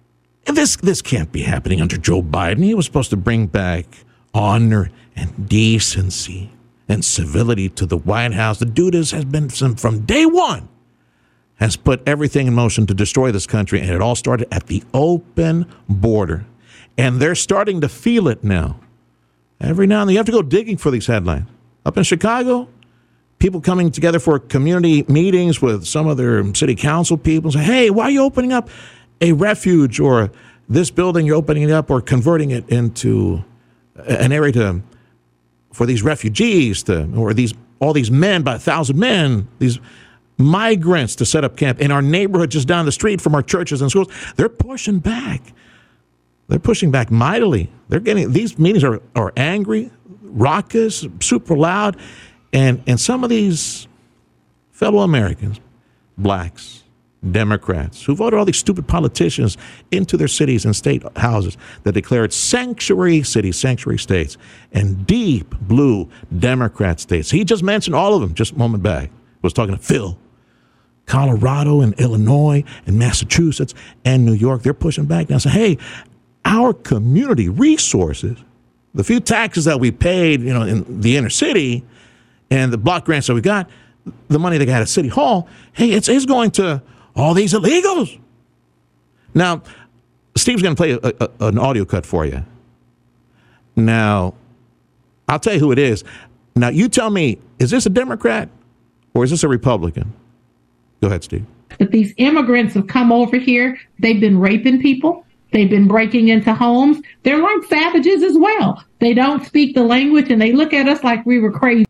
this can't be happening under Joe Biden. He was supposed to bring back honor and decency and civility to the White House. The dude has been, from day one, has put everything in motion to destroy this country, and it all started at the open border. And they're starting to feel it now. Every now and then, you have to go digging for these headlines. Up in Chicago, people coming together for community meetings with some of their city council people say, hey, why are you opening up a refuge or this building you're opening it up or converting it into an area for these refugees or all these men, about 1,000 men, these migrants to set up camp in our neighborhood just down the street from our churches and schools. They're pushing back. They're pushing back mightily. These meetings are angry, raucous, super loud, and some of these fellow Americans, blacks, Democrats who voted all these stupid politicians into their cities and state houses that declared sanctuary cities, sanctuary states, and deep blue Democrat states. He just mentioned all of them just a moment back. Was talking to Phil. Colorado and Illinois and Massachusetts and New York, they're pushing back now, saying, hey, our community resources, the few taxes that we paid, in the inner city and the block grants that we got, the money they got at City Hall, hey, it's going to all these illegals. Now, Steve's going to play an audio cut for you. Now, I'll tell you who it is. Now, you tell me, is this a Democrat or is this a Republican? Go ahead, Steve. But these immigrants have come over here. They've been raping people. They've been breaking into homes. They're like savages as well. They don't speak the language, and they look at us like we were crazy.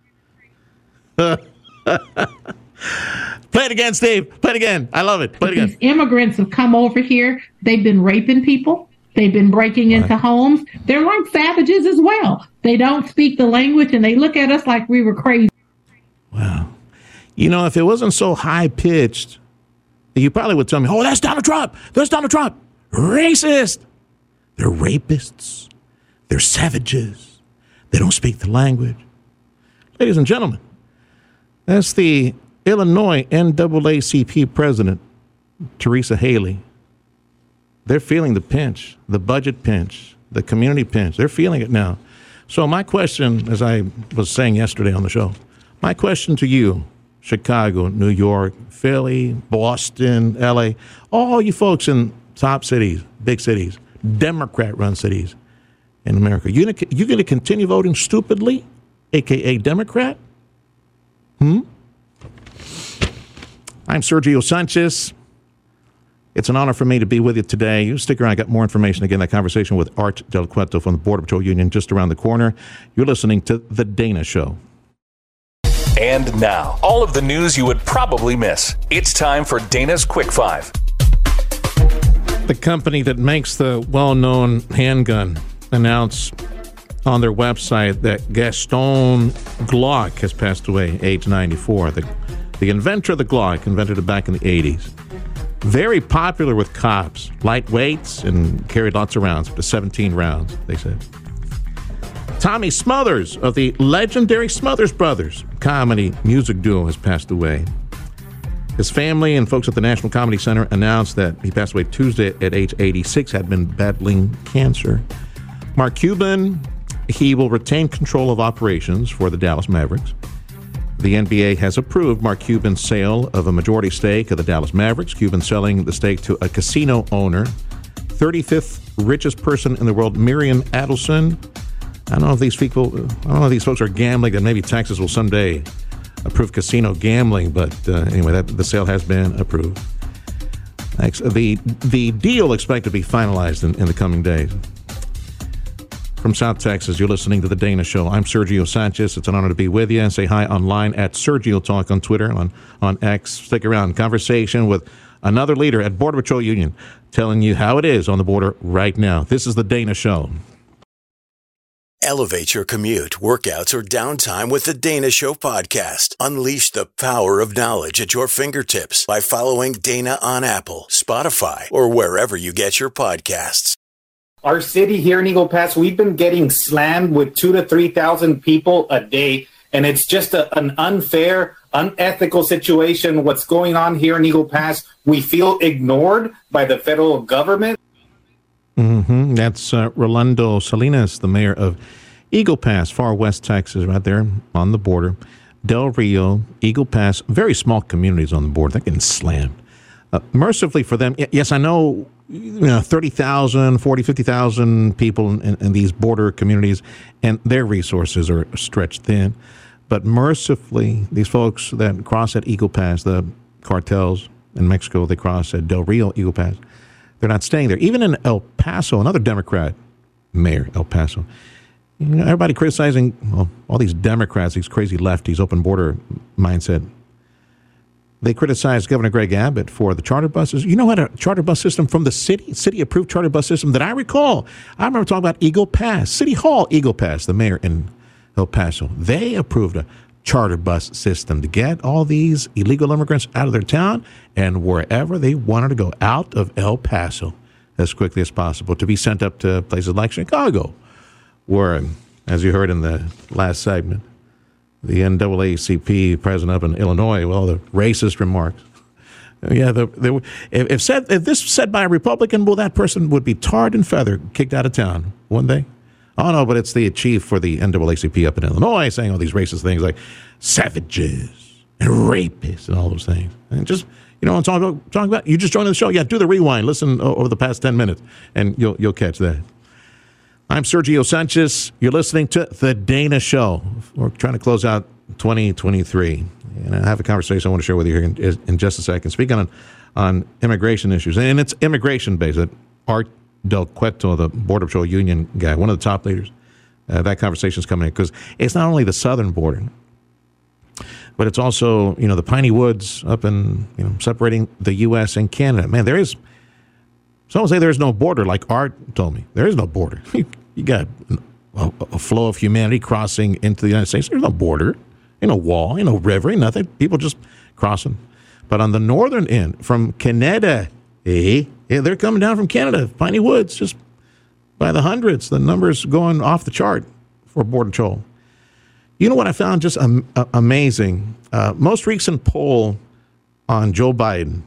Play it again, Steve. Play it again. I love it. Play it again. These immigrants have come over here. They've been raping people. They've been breaking into homes. They're like savages as well. They don't speak the language, and they look at us like we were crazy. Wow. If it wasn't so high-pitched, you probably would tell me, oh, that's Donald Trump. That's Donald Trump. Racist. They're rapists. They're savages. They don't speak the language. Ladies and gentlemen, that's the Illinois NAACP president, Teresa Haley. They're feeling the pinch, the budget pinch, the community pinch. They're feeling it now. So my question, as I was saying yesterday on the show, my question to you, Chicago, New York, Philly, Boston, L.A., all you folks in top cities, big cities, Democrat-run cities in America, you going to continue voting stupidly, a.k.a. Democrat? I'm Sergio Sanchez. It's an honor for me to be with you today. You stick around. I got more information. Again, that conversation with Art Del Cueto from the Border Patrol Union just around the corner. You're listening to The Dana Show. And now, all of the news you would probably miss. It's time for Dana's Quick Five. The company that makes the well-known handgun announced on their website that Gaston Glock has passed away, age 94. The inventor of the Glock invented it back in the 80s. Very popular with cops, lightweights, and carried lots of rounds, up to 17 rounds, they said. Tommy Smothers of the legendary Smothers Brothers comedy music duo has passed away. His family and folks at the National Comedy Center announced that he passed away Tuesday at age 86, had been battling cancer. Mark Cuban, he will retain control of operations for the Dallas Mavericks. The NBA has approved Mark Cuban's sale of a majority stake of the Dallas Mavericks. Cuban selling the stake to a casino owner, 35th richest person in the world, Miriam Adelson. I don't know if these folks are gambling, and maybe Texas will someday approve casino gambling. But anyway, the sale has been approved. The deal expected to be finalized in the coming days. From South Texas, you're listening to The Dana Show. I'm Sergio Sanchez. It's an honor to be with you. And say hi online at Sergio Talk on Twitter, on X. Stick around. Conversation with another leader at Border Patrol Union telling you how it is on the border right now. This is The Dana Show. Elevate your commute, workouts, or downtime with the Dana Show podcast. Unleash the power of knowledge at your fingertips by following Dana on Apple, Spotify, or wherever you get your podcasts. Our city here in Eagle Pass, we've been getting slammed with 2,000 to 3,000 people a day, and it's just an unfair, unethical situation. What's going on here in Eagle Pass, we feel ignored by the federal government. That's Rolando Salinas, the mayor of Eagle Pass, far west Texas, right there on the border. Del Rio, Eagle Pass, very small communities on the border. They're getting slammed. Mercifully for them, yes, I know, 30,000, 40, 50,000 people in these border communities, and their resources are stretched thin. But mercifully, these folks that cross at Eagle Pass, the cartels in Mexico, they cross at Del Rio, Eagle Pass. They're not staying there. Even in El Paso, another Democrat mayor, El Paso. Everybody criticizing all these Democrats, these crazy lefties, open border mindset. They criticized Governor Greg Abbott for the charter buses. You know what? A charter bus system from the city-approved charter bus system that I recall. I remember talking about Eagle Pass, City Hall, Eagle Pass, the mayor in El Paso. They approved a charter bus system to get all these illegal immigrants out of their town and wherever they wanted to go, out of El Paso as quickly as possible, to be sent up to places like Chicago, where, as you heard in the last segment, the NAACP president up in Illinois, with all the racist remarks. Yeah, if this said by a Republican, well, that person would be tarred and feathered, kicked out of town, wouldn't they? Oh, no, but it's the chief for the NAACP up in Illinois saying all these racist things like savages and rapists and all those things. And just, you know what I'm talking about? You just joined the show. Yeah, do the rewind. Listen over the past 10 minutes, and you'll catch that. I'm Sergio Sanchez. You're listening to The Dana Show. We're trying to close out 2023. And I have a conversation I want to share with you here in just a second. Speaking on immigration issues, and it's immigration-based. Art Del Cueto, the Border Patrol Union guy, one of the top leaders, that conversation is coming in because it's not only the southern border, but it's also, the Piney Woods up in, separating the U.S. and Canada. Man, some say there's no border, like Art told me. There is no border. You got a flow of humanity crossing into the United States. There's no border, ain't no wall, ain't no river, ain't nothing. People just crossing. But on the northern end, from Canada, they're coming down from Canada, Piney Woods, just by the hundreds. The numbers going off the chart for Border Patrol. You know what I found just amazing? Most recent poll on Joe Biden,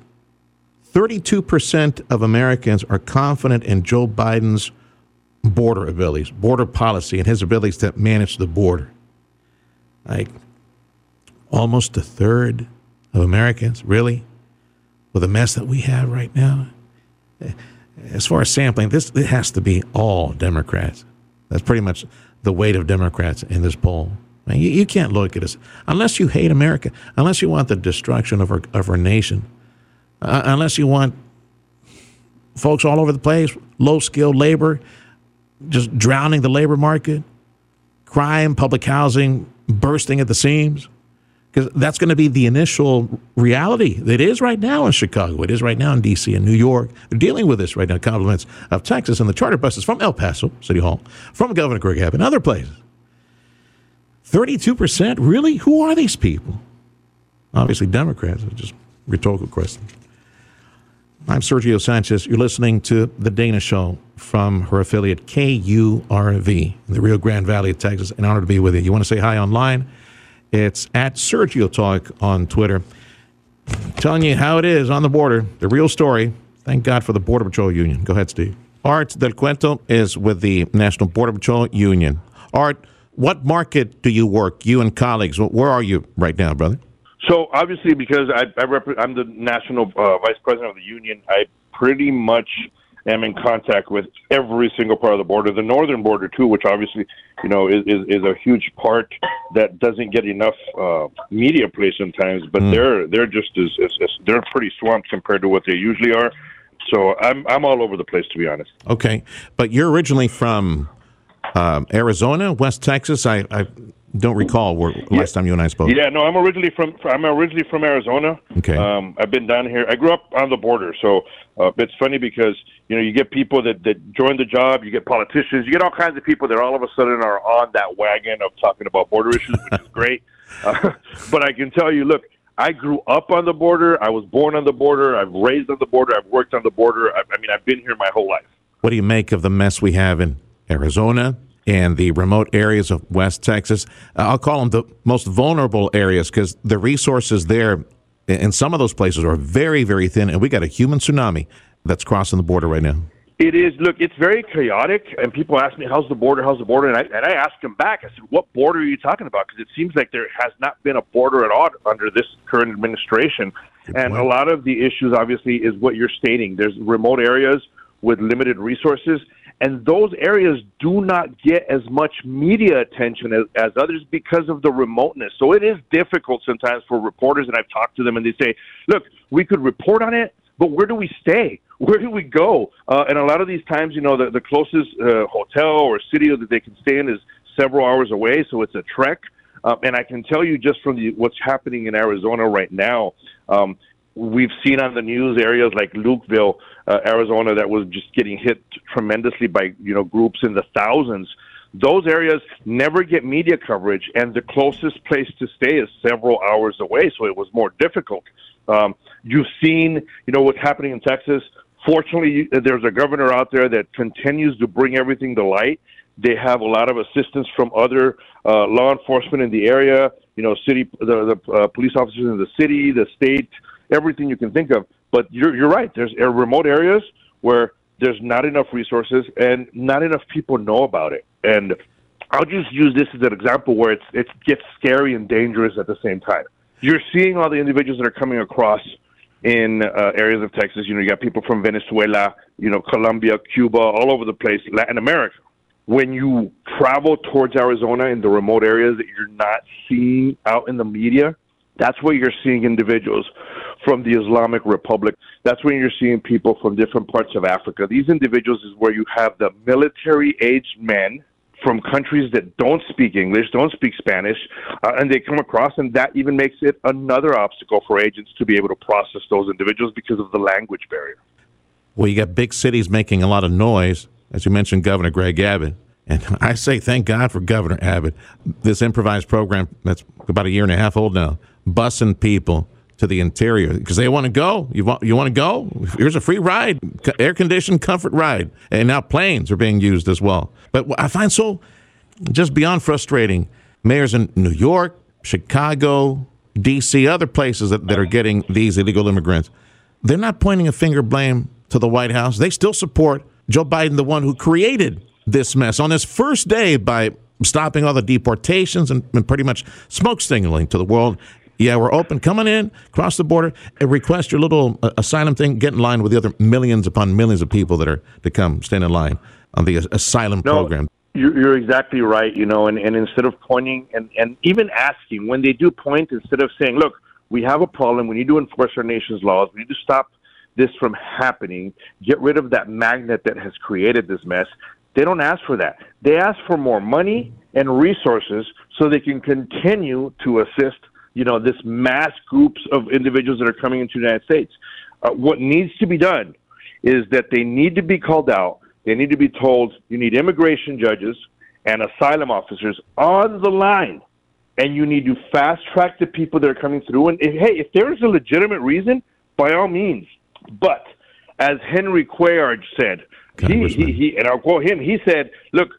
32% of Americans are confident in Joe Biden's border abilities, border policy, and his abilities to manage the border. Like almost a third of Americans, really, with the mess that we have right now. As far as sampling, it has to be all Democrats. That's pretty much the weight of Democrats in this poll. I mean, you can't look at us unless you hate America, unless you want the destruction of our nation, unless you want folks all over the place, low-skilled labor, just drowning the labor market, crime, public housing bursting at the seams. Because that's going to be the initial reality. It is right now in Chicago. It is right now in D.C. and New York. They're dealing with this right now, compliments of Texas and the charter buses from El Paso City Hall, from Governor Greg Abbott and other places. 32%? Really? Who are these people? Obviously Democrats. It's just a rhetorical question. I'm Sergio Sanchez. You're listening to The Dana Show from her affiliate KURV in the Rio Grande Valley of Texas. An honor to be with you. You want to say hi online? It's at Sergio Talk on Twitter. Telling you how it is on the border, the real story. Thank God for the Border Patrol Union. Go ahead, Steve. Art Del Cueto is with the National Border Patrol Union. Art, what market do you work, you and colleagues? Where are you right now, brother? So obviously, because I'm the national vice president of the union, I pretty much am in contact with every single part of the border, the northern border too, which obviously, is a huge part that doesn't get enough media play sometimes. But they're just they're pretty swamped compared to what they usually are. So I'm all over the place, to be honest. Okay, but you're originally from Arizona, West Texas. I don't recall last time you and I spoke. Yeah, no, I'm originally from Arizona. Okay. I've been down here. I grew up on the border, so it's funny because you get people that join the job, you get politicians, you get all kinds of people that all of a sudden are on that wagon of talking about border issues, which is great. But I can tell you, look, I grew up on the border. I was born on the border. I've raised on the border. I've worked on the border. I've been here my whole life. What do you make of the mess we have in Arizona and the remote areas of West Texas? I'll call them the most vulnerable areas because the resources there in some of those places are very, very thin, and we got a human tsunami that's crossing the border right now. It is. Look, it's very chaotic, and people ask me, how's the border? And I ask them back, I said, what border are you talking about? Because it seems like there has not been a border at all under this current administration. And a lot of the issues, obviously, is what you're stating. There's remote areas with limited resources, and those areas do not get as much media attention as others because of the remoteness. So it is difficult sometimes for reporters, and I've talked to them, and they say, look, we could report on it, but where do we stay? Where do we go? And a lot of these times, the closest hotel or city that they can stay in is several hours away, so it's a trek. And I can tell you just from what's happening in Arizona right now, we've seen on the news areas like Lukeville, Arizona, that was just getting hit tremendously by, groups in the thousands. Those areas never get media coverage, and the closest place to stay is several hours away, so it was more difficult. You've seen, what's happening in Texas. Fortunately, there's a governor out there that continues to bring everything to light. They have a lot of assistance from other law enforcement in the area, the police officers in the city, the state, everything you can think of. But you're right. There's remote areas where there's not enough resources and not enough people know about it. And I'll just use this as an example where it gets scary and dangerous at the same time. You're seeing all the individuals that are coming across in areas of Texas. You got people from Venezuela, Colombia, Cuba, all over the place, Latin America. When you travel towards Arizona in the remote areas that you're not seeing out in the media, that's where you're seeing individuals from the Islamic Republic. That's when you're seeing people from different parts of Africa. These individuals is where you have the military-aged men from countries that don't speak English, don't speak Spanish, and they come across, and that even makes it another obstacle for agents to be able to process those individuals because of the language barrier. Well, you got big cities making a lot of noise. As you mentioned, Governor Greg Abbott. And I say thank God for Governor Abbott. This improvised program that's about a year and a half old now, busing people to the interior because they want to go. You want to go? Here's a free ride, air-conditioned comfort ride. And now planes are being used as well. But what I find so just beyond frustrating, mayors in New York, Chicago, D.C., other places that are getting these illegal immigrants, they're not pointing a finger blame to the White House. They still support Joe Biden, the one who created this mess on his first day by stopping all the deportations and pretty much smoke signaling to the world. Yeah, we're open. Come on in, cross the border, and request your little asylum thing. Get in line with the other millions upon millions of people that are to come stand in line on the asylum program. You're exactly right, and instead of pointing and even asking, when they do point, instead of saying, look, we have a problem, we need to enforce our nation's laws, we need to stop this from happening, get rid of that magnet that has created this mess. They don't ask for that. They ask for more money and resources so they can continue to assist, this mass groups of individuals that are coming into the United States. What needs to be done is that they need to be called out. They need to be told you need immigration judges and asylum officers on the line, and you need to fast track the people that are coming through. And if there is a legitimate reason, by all means. But as Henry Cuellar said, he and I'll quote him, he said, look,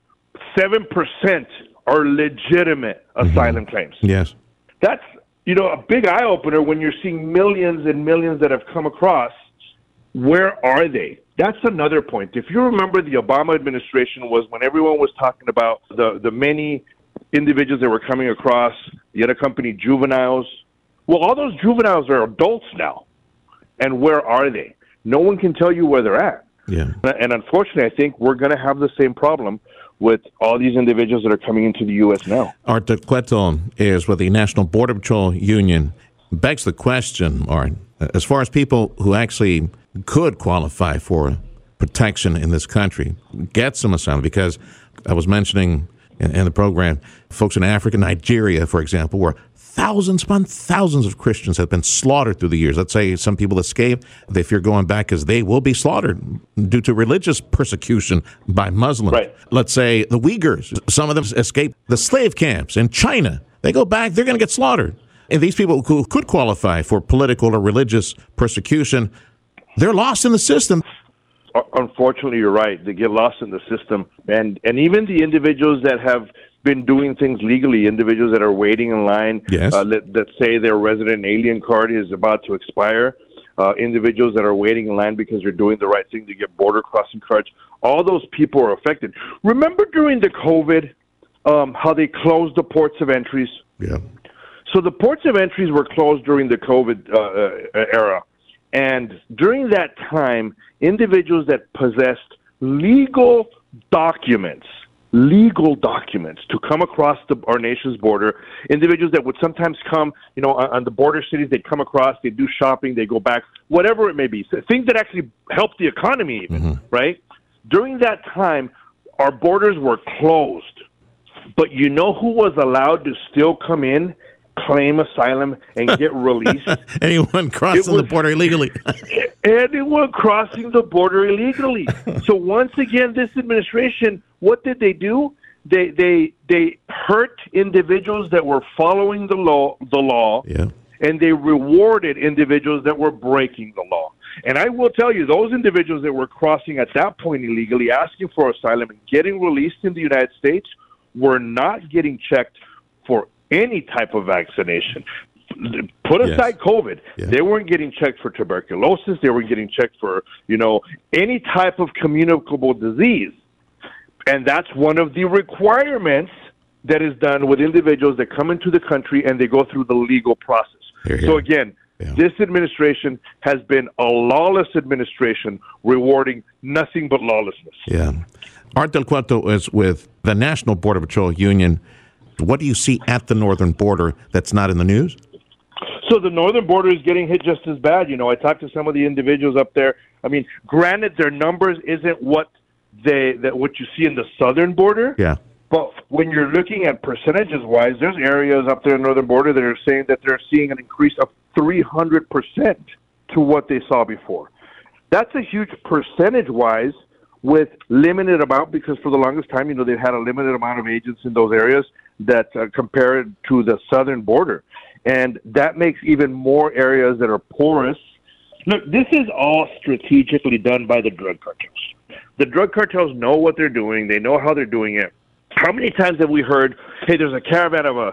7% are legitimate asylum claims. Yes. That's, a big eye-opener when you're seeing millions and millions that have come across. Where are they? That's another point. If you remember, the Obama administration was when everyone was talking about the many individuals that were coming across, the unaccompanied juveniles. Well, all those juveniles are adults now. And where are they? No one can tell you where they're at. Yeah. And unfortunately, I think we're going to have the same problem with all these individuals that are coming into the U.S. now. Art Cueto is with the National Border Patrol Union. Begs the question, Art, as far as people who actually could qualify for protection in this country, get some asylum, because I was mentioning in the program, folks in Africa, Nigeria, for example, where thousands upon thousands of Christians have been slaughtered through the years. Let's say some people escape. They fear going back because they will be slaughtered due to religious persecution by Muslims. Right. Let's say the Uyghurs. Some of them escape the slave camps in China. They go back, they're going to get slaughtered. And these people who could qualify for political or religious persecution, they're lost in the system. Unfortunately, you're right. They get lost in the system. And even the individuals that have been doing things legally, individuals that are waiting in line, yes. That say their resident alien card is about to expire, individuals that are waiting in line because they're doing the right thing to get border crossing cards, all those people are affected. Remember during the COVID, how they closed the ports of entries? Yeah. So the ports of entries were closed during the COVID era. And during that time, individuals that possessed legal documents to come across our nation's border, individuals that would sometimes come, on the border cities, they'd come across, they'd do shopping, they'd go back, whatever it may be. So things that actually help the economy even, right? During that time, our borders were closed. But you know who was allowed to still come in, claim asylum, and get released? Anyone crossing the border illegally. Anyone crossing the border illegally. So once again, this administration, what did they do? they hurt individuals that were following the law, and they rewarded individuals that were breaking the law. And I will tell you, those individuals that were crossing at that point illegally, asking for asylum and getting released in the United States, were not getting checked for any type of vaccination. Put aside COVID, they weren't getting checked for tuberculosis. They weren't getting checked for, any type of communicable disease. And that's one of the requirements that is done with individuals that come into the country and they go through the legal process. So again, this administration has been a lawless administration rewarding nothing but lawlessness. Yeah. Art Del Cueto is with the National Border Patrol Union. What do you see at the northern border that's not in the news? So the northern border is getting hit just as bad. I talked to some of the individuals up there. I mean, granted, their numbers isn't what you see in the southern border. Yeah. But when you're looking at percentages-wise, there's areas up there in the northern border that are saying that they're seeing an increase of 300% to what they saw before. That's a huge percentage-wise with limited amount, because for the longest time, they've had a limited amount of agents in those areas that compared to the southern border. And that makes even more areas that are porous. Look, this is all strategically done by the drug cartels. The drug cartels know what they're doing. They know how they're doing it. How many times have we heard, hey, there's a caravan of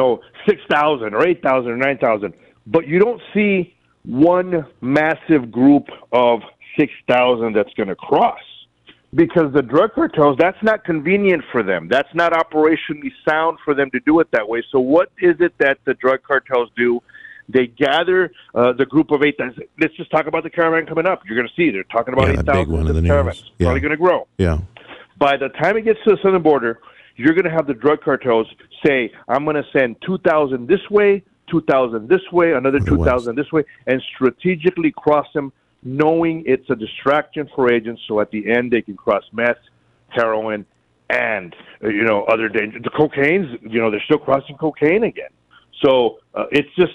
6,000 or 8,000 or 9,000, but you don't see one massive group of 6,000 that's going to cross, because the drug cartels, that's not convenient for them. That's not operationally sound for them to do it that way. So what is it that the drug cartels do? They gather the group of 8,000. Let's just talk about the caravan coming up. You're going to see they're talking about 8,000 in the caravan. It's probably going to grow. Yeah. By the time it gets to the southern border, you're going to have the drug cartels say, I'm going to send 2,000 this way, 2,000 this way, another 2,000 this way, and strategically cross them, knowing it's a distraction for agents, so at the end they can cross meth, heroin, and, other danger. The cocaine's, they're still crossing cocaine again. So it's just,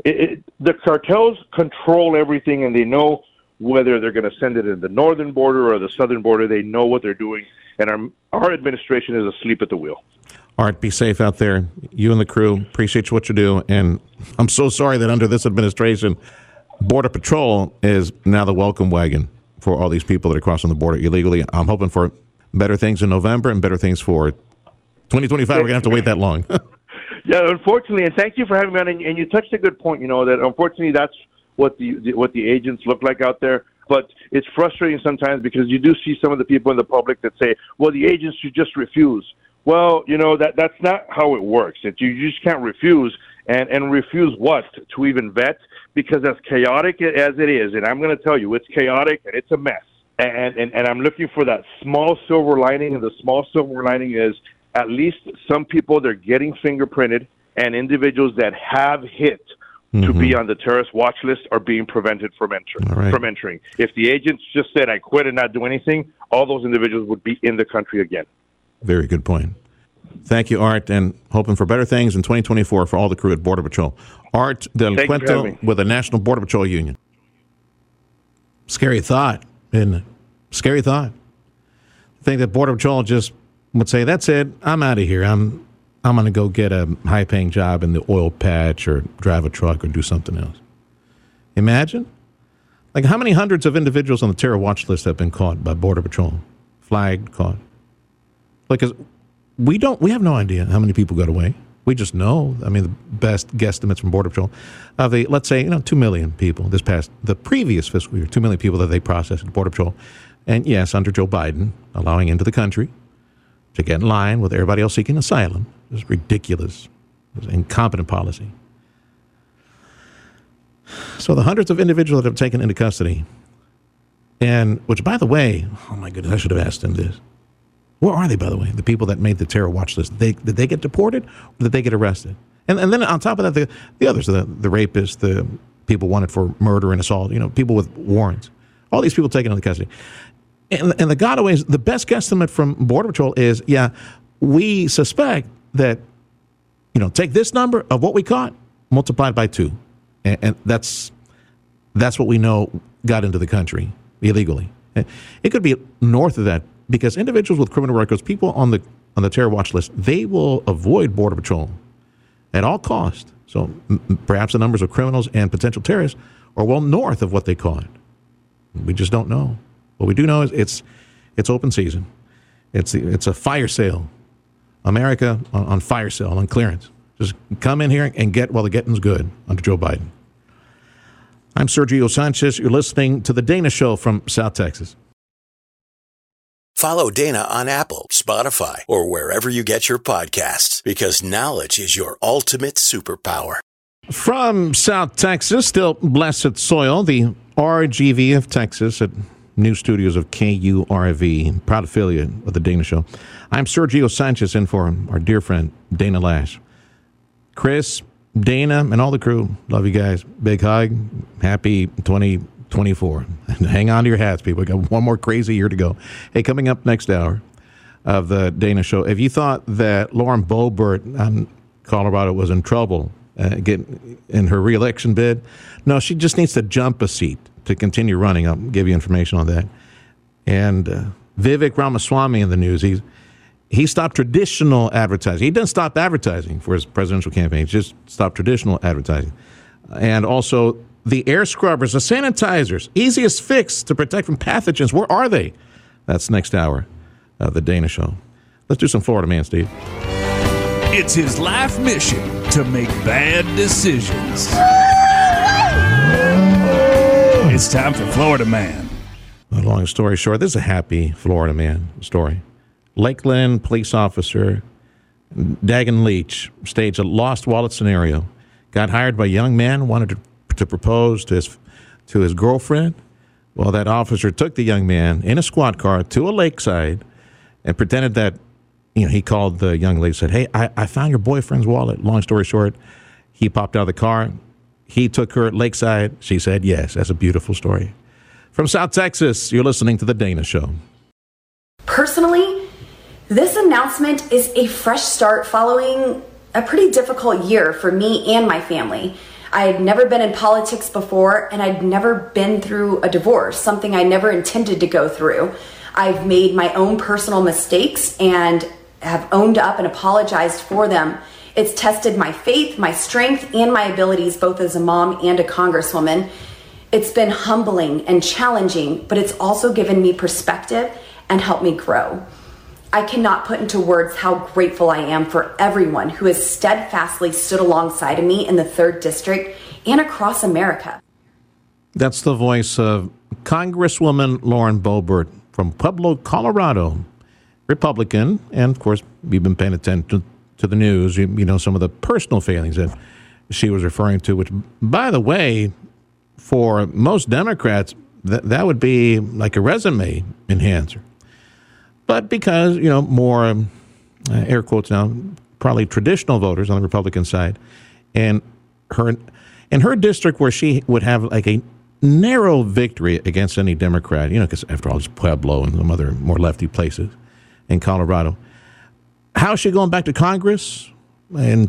the cartels control everything, and they know whether they're going to send it in the northern border or the southern border. They know what they're doing, and our administration is asleep at the wheel. Art, be safe out there. You and the crew, appreciate what you do, and I'm so sorry that under this administration, Border Patrol is now the welcome wagon for all these people that are crossing the border illegally. I'm hoping for better things in November and better things for 2025. We're going to have to wait that long. Yeah, unfortunately, and thank you for having me on. And you touched a good point, that unfortunately that's what the agents look like out there. But it's frustrating sometimes, because you do see some of the people in the public that say, well, the agents should just refuse. Well, that's not how it works. You just can't refuse. And refuse what? To even vet? Because as chaotic as it is, and I'm going to tell you, it's chaotic and it's a mess. And I'm looking for that small silver lining, and the small silver lining is at least some people, they're getting fingerprinted, and individuals that have hit to be on the terrorist watch list are being prevented from entering. If the agents just said, I quit and not do anything, all those individuals would be in the country again. Very good point. Thank you, Art, and hoping for better things in 2024 for all the crew at Border Patrol. Art Del Cueto with the National Border Patrol Union. Scary thought, isn't it? Scary thought. I think that Border Patrol just would say, that's it, I'm out of here. I'm going to go get a high-paying job in the oil patch or drive a truck or do something else. Imagine? Like, how many hundreds of individuals on the terror watch list have been caught by Border Patrol? Flagged, caught. Because we have no idea how many people got away. We just know, the best guesstimates from Border Patrol of let's say, 2 million people the previous fiscal year, 2 million people that they processed at Border Patrol. And yes, under Joe Biden, allowing into the country to get in line with everybody else seeking asylum. It was ridiculous. It was incompetent policy. So the hundreds of individuals that have taken into custody, and which, by the way, oh my goodness, I should have asked him this. Where are they, by the way? The people that made the terror watch list, did they get deported or did they get arrested? And then on top of that, the others, the rapists, the people wanted for murder and assault, people with warrants, all these people taken into custody. And the gotaways, the best guesstimate from Border Patrol is, we suspect that, take this number of what we caught, multiplied by 2. And that's what we know got into the country illegally. It could be north of that, because individuals with criminal records, people on the on the terror watch list, they will avoid Border Patrol at all costs. So perhaps the numbers of criminals and potential terrorists are well north of what they call it. We just don't know. What we do know is it's open season. It's a fire sale. America on fire sale, on clearance. Just come in here and get while the getting's good under Joe Biden. I'm Sergio Sanchez. You're listening to The Dana Show from South Texas. Follow Dana on Apple, Spotify, or wherever you get your podcasts, because knowledge is your ultimate superpower. From South Texas, still blessed soil, the RGV of Texas at new studios of KURV, proud affiliate of The Dana Show. I'm Sergio Sanchez in for our dear friend Dana Lash. Chris, Dana, and all the crew, love you guys. Big hug. Happy 2024. Hang on to your hats, people. We got one more crazy year to go. Hey, coming up next hour of The Dana Show, if you thought that Lauren Boebert on Colorado was in trouble getting in her reelection bid, no, she just needs to jump a seat to continue running. I'll give you information on that. And Vivek Ramaswamy in the news. He stopped traditional advertising. He didn't stop advertising for his presidential campaign. He just stopped traditional advertising. And also the air scrubbers, the sanitizers, easiest fix to protect from pathogens. Where are they? That's next hour of The Dana Show. Let's do some Florida Man, Steve. It's his life mission to make bad decisions. It's time for Florida Man. Long story short, this is a happy Florida man story. Lakeland police officer Dagan Leach staged a lost wallet scenario. Got hired by a young man, wanted to propose to his girlfriend. Well, that officer took the young man in a squad car to a lakeside and pretended that, he called the young lady, said, "Hey, I found your boyfriend's wallet." Long story short, he popped out of the car. He took her at lakeside. She said yes. That's a beautiful story. From South Texas, you're listening to The Dana Show. Personally, this announcement is a fresh start following a pretty difficult year for me and my family. I had never been in politics before, and I'd never been through a divorce, something I never intended to go through. I've made my own personal mistakes and have owned up and apologized for them. It's tested my faith, my strength, and my abilities both as a mom and a congresswoman. It's been humbling and challenging, but it's also given me perspective and helped me grow. I cannot put into words how grateful I am for everyone who has steadfastly stood alongside of me in the 3rd District and across America. That's the voice of Congresswoman Lauren Boebert from Pueblo, Colorado, Republican. And, of course, we've been paying attention to the news. You know some of the personal failings that she was referring to, which, by the way, for most Democrats, that would be like a resume enhancer. But because, more, air quotes now, probably traditional voters on the Republican side, and in her district where she would have like a narrow victory against any Democrat, because after all, it's Pueblo and some other more lefty places in Colorado. How is she going back to Congress in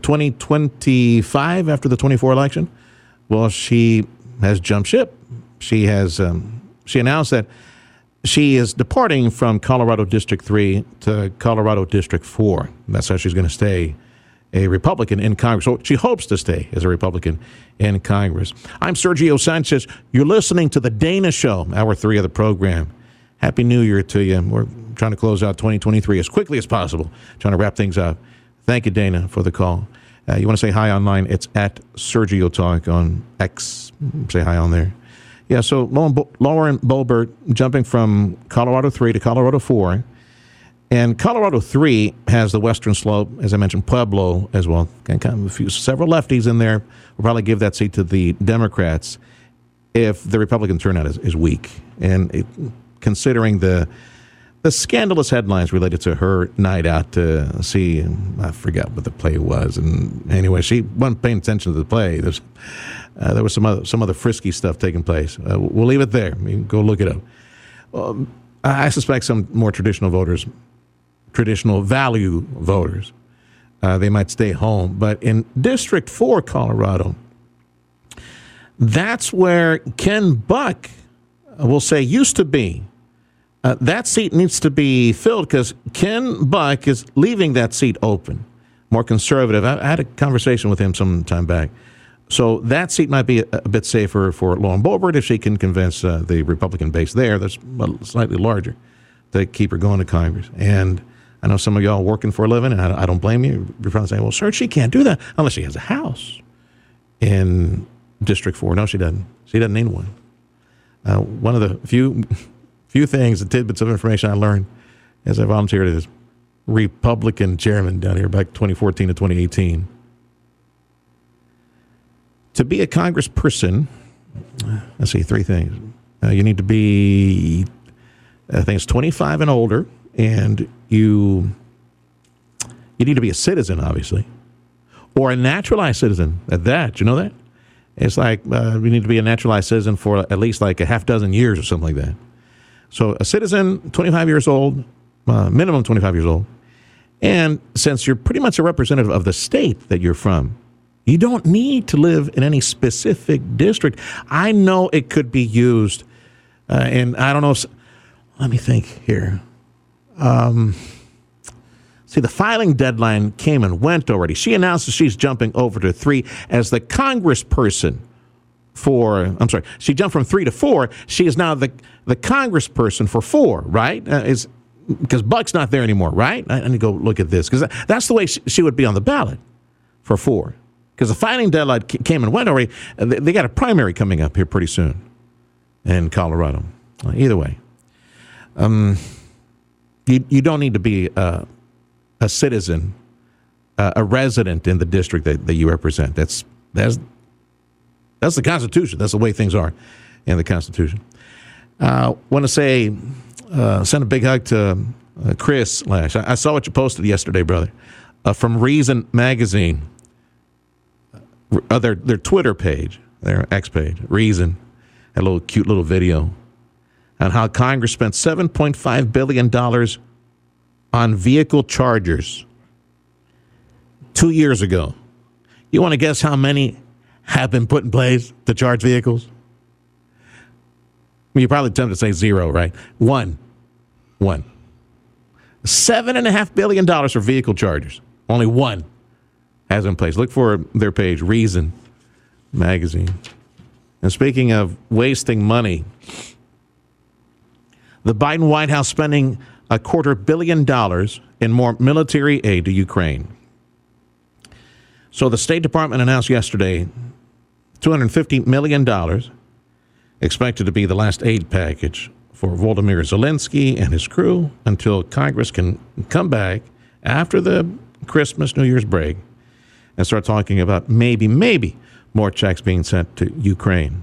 2025 after the 24 election? Well, she has jumped ship. She has she announced that she is departing from Colorado District 3 to Colorado District 4. That's how she's going to stay a Republican in Congress. So she hopes to stay as a Republican in Congress. I'm Sergio Sanchez. You're listening to The Dana Show, Hour 3 of the program. Happy New Year to you. We're trying to close out 2023 as quickly as possible, trying to wrap things up. Thank you, Dana, for the call. You want to say hi online? It's at Sergio Talk on X. Say hi on there. Yeah, so Lauren Boebert jumping from Colorado 3 to Colorado 4. And Colorado 3 has the western slope, as I mentioned, Pueblo as well. Kind of several lefties in there. We'll probably give that seat to the Democrats if the Republican turnout is weak. And considering the scandalous headlines related to her night out to see, I forgot what the play was. And anyway, she wasn't paying attention to the play. There was some other frisky stuff taking place. We'll leave it there. You can go look it up. I suspect some more traditional voters, traditional value voters, they might stay home. But in District 4, Colorado, that's where Ken Buck, we'll say, used to be That seat needs to be filled because Ken Buck is leaving that seat open. More conservative. I had a conversation with him some time back. So that seat might be a bit safer for Lauren Boebert if she can convince the Republican base there, that's slightly larger, to keep her going to Congress. And I know some of y'all working for a living, and I don't blame you. You're probably saying, well, sir, she can't do that unless she has a house in District 4. No, she doesn't. She doesn't need one. One of the few things, the tidbits of information I learned as I volunteered as Republican chairman down here back 2014 to 2018. To be a congressperson, let's see, three things. You need to be, I think it's 25 and older, and you need to be a citizen, obviously, or a naturalized citizen at that. You know that? It's like you need to be a naturalized citizen for at least like a half dozen years or something like that. So a citizen, 25 years old, minimum 25 years old. And since you're pretty much a representative of the state that you're from, you don't need to live in any specific district. I know it could be used, and I don't know. Let me think here. See, the filing deadline came and went already. She announced that she's jumping over to 3 as the congressperson she jumped from 3 to 4. She is now the congressperson for 4, right? Because Buck's not there anymore, right? I need to go look at this, because that's the way she would be on the ballot for 4. Because the filing deadline came and went already. They got a primary coming up here pretty soon in Colorado. Either way, you don't need to be a citizen, a resident in the district that you represent. That's the Constitution. That's the way things are in the Constitution. Want to say, send a big hug to Chris Lash. I saw what you posted yesterday, brother, from Reason Magazine. Their Twitter page, their X page, Reason, had a cute little video on how Congress spent $7.5 billion on vehicle chargers 2 years ago. You want to guess how many have been put in place to charge vehicles? You're probably tempted to say 0, right? One. $7.5 billion for vehicle chargers. Only one has in place. Look for their page, Reason Magazine. And speaking of wasting money, the Biden White House spending $250 million in more military aid to Ukraine. So the State Department announced yesterday $250 million expected to be the last aid package for Volodymyr Zelensky and his crew until Congress can come back after the Christmas, New Year's break and start talking about maybe more checks being sent to Ukraine.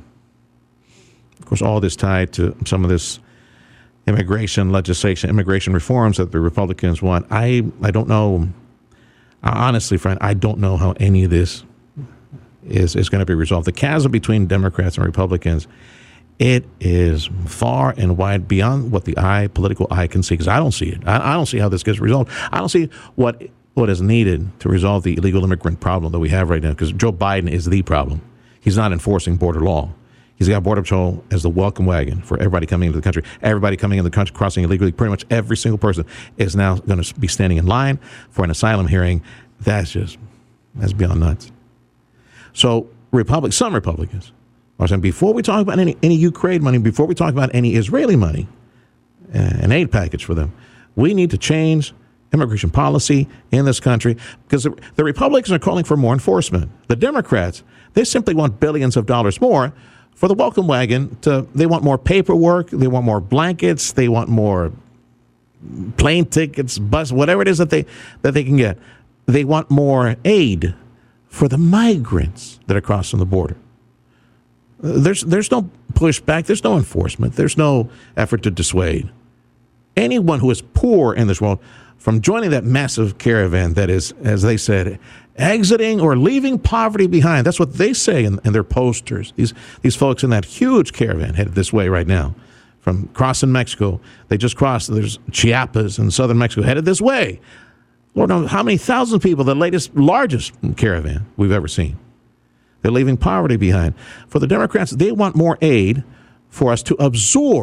Of course, all this tied to some of this immigration legislation, immigration reforms that the Republicans want. I don't know. Honestly, friend, I don't know how any of this is going to be resolved. The chasm between Democrats and Republicans, it is far and wide beyond what the political eye can see, because I don't see it. I don't see how this gets resolved. I don't see what is needed to resolve the illegal immigrant problem that we have right now, because Joe Biden is the problem. He's not enforcing border law. He's got Border Patrol as the welcome wagon for everybody coming into the country. Everybody coming into the country, crossing illegally, pretty much every single person is now going to be standing in line for an asylum hearing. That's beyond nuts. So some Republicans are saying, before we talk about any Ukraine money, before we talk about any Israeli money, an aid package for them, we need to change immigration policy in this country, because the Republicans are calling for more enforcement. The Democrats, they simply want billions of dollars more for the welcome wagon. They want more paperwork, they want more blankets, they want more plane tickets, bus, whatever it is that they can get. They want more aid for the migrants that are crossing the border. There's no pushback, there's no enforcement, there's no effort to dissuade anyone who is poor in this world from joining that massive caravan that is, as they said, exiting or leaving poverty behind. That's what they say in their posters. These folks in that huge caravan headed this way right now from crossing Mexico. They just crossed. There's Chiapas in southern Mexico headed this way. Lord knows how many thousand people, the largest caravan we've ever seen. They're leaving poverty behind. For the Democrats, they want more aid for us to absorb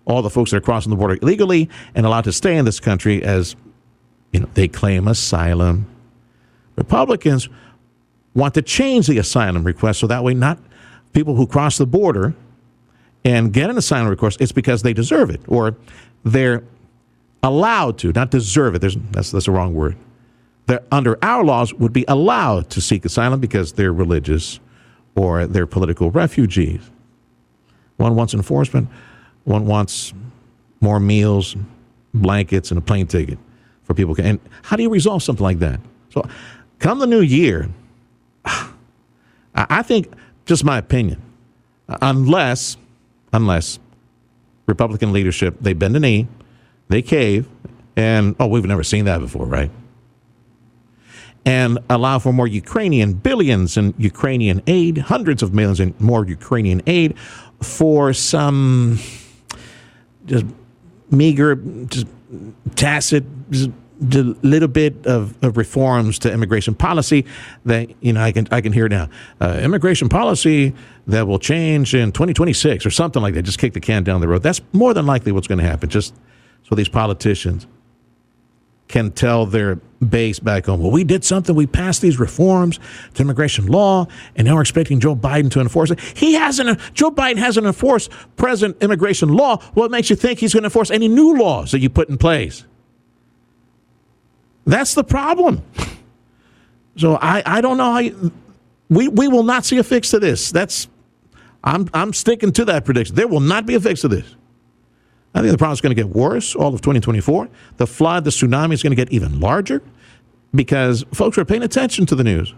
all the folks that are crossing the border illegally and allowed to stay in this country as, they claim asylum. Republicans want to change the asylum request so that way not people who cross the border and get an asylum request, it's because they deserve it or they're allowed to, not deserve it. That's the wrong word. They're, under our laws, would be allowed to seek asylum because they're religious or they're political refugees. One wants enforcement. One wants more meals, blankets, and a plane ticket for people. And how do you resolve something like that? So come the new year, I think, just my opinion, unless Republican leadership, they bend the knee, they cave, and, we've never seen that before, right? And allow for more Ukrainian billions in Ukrainian aid, hundreds of millions in more Ukrainian aid for some just meager, just tacit, just a little bit of reforms to immigration policy that, I can hear now. Immigration policy that will change in 2026 or something like that. Just kick the can down the road. That's more than likely what's going to happen. Just so these politicians can tell their base back home, well, we did something. We passed these reforms to immigration law, and now we're expecting Joe Biden to enforce it. Joe Biden hasn't enforced present immigration law. What makes you think he's going to enforce any new laws that you put in place? That's the problem. So I don't know how we will not see a fix to this. I'm sticking to that prediction. There will not be a fix to this. I think the problem is going to get worse all of 2024. The flood, the tsunami is going to get even larger because folks are paying attention to the news.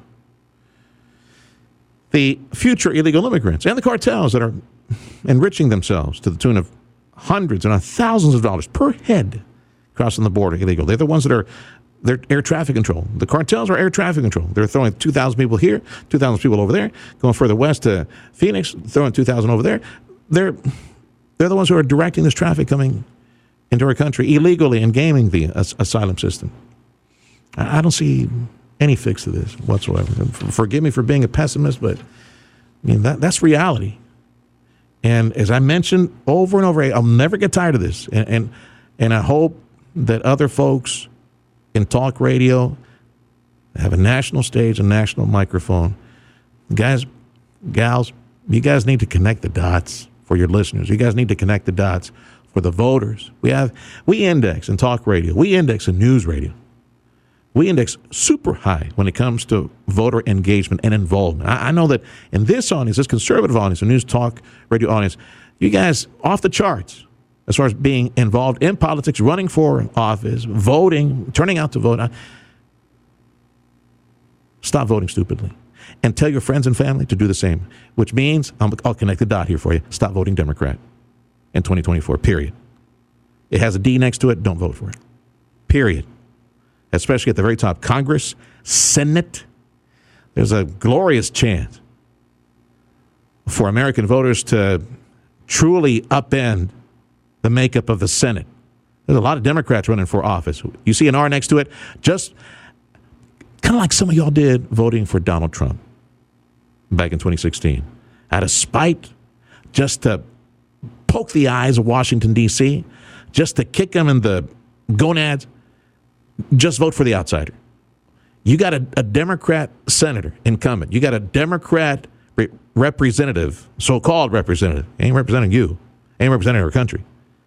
The future illegal immigrants and the cartels that are enriching themselves to the tune of hundreds and thousands of dollars per head crossing the border illegal. They're the ones that they're air traffic control. The cartels are air traffic control. They're throwing 2,000 people here, 2,000 people over there, going further west to Phoenix, throwing 2,000 over there. They're the ones who are directing this traffic coming into our country illegally and gaming the asylum system. I don't see any fix to this whatsoever. Forgive me for being a pessimist, but that's reality. And as I mentioned over and over, I'll never get tired of this. And I hope that other folks in talk radio have a national stage, a national microphone. Guys, gals, you guys need to connect the dots for your listeners. You guys need to connect the dots for the voters. We index in talk radio. We index in news radio. We index super high when it comes to voter engagement and involvement. I know that in this audience, this conservative audience, the news talk radio audience, you guys off the charts as far as being involved in politics, running for office, voting, turning out to vote. Stop voting stupidly. And tell your friends and family to do the same, which means I'll connect the dot here for you. Stop voting Democrat in 2024, period. It has a D next to it. Don't vote for it, period. Especially at the very top. Congress, Senate, there's a glorious chance for American voters to truly upend the makeup of the Senate. There's a lot of Democrats running for office. You see an R next to it, just kind of like some of y'all did voting for Donald Trump back in 2016. Out of spite, just to poke the eyes of Washington, D.C., just to kick them in the gonads, just vote for the outsider. You got a Democrat senator incumbent. You got a Democrat representative, so-called representative. Ain't representing you. Ain't representing our country.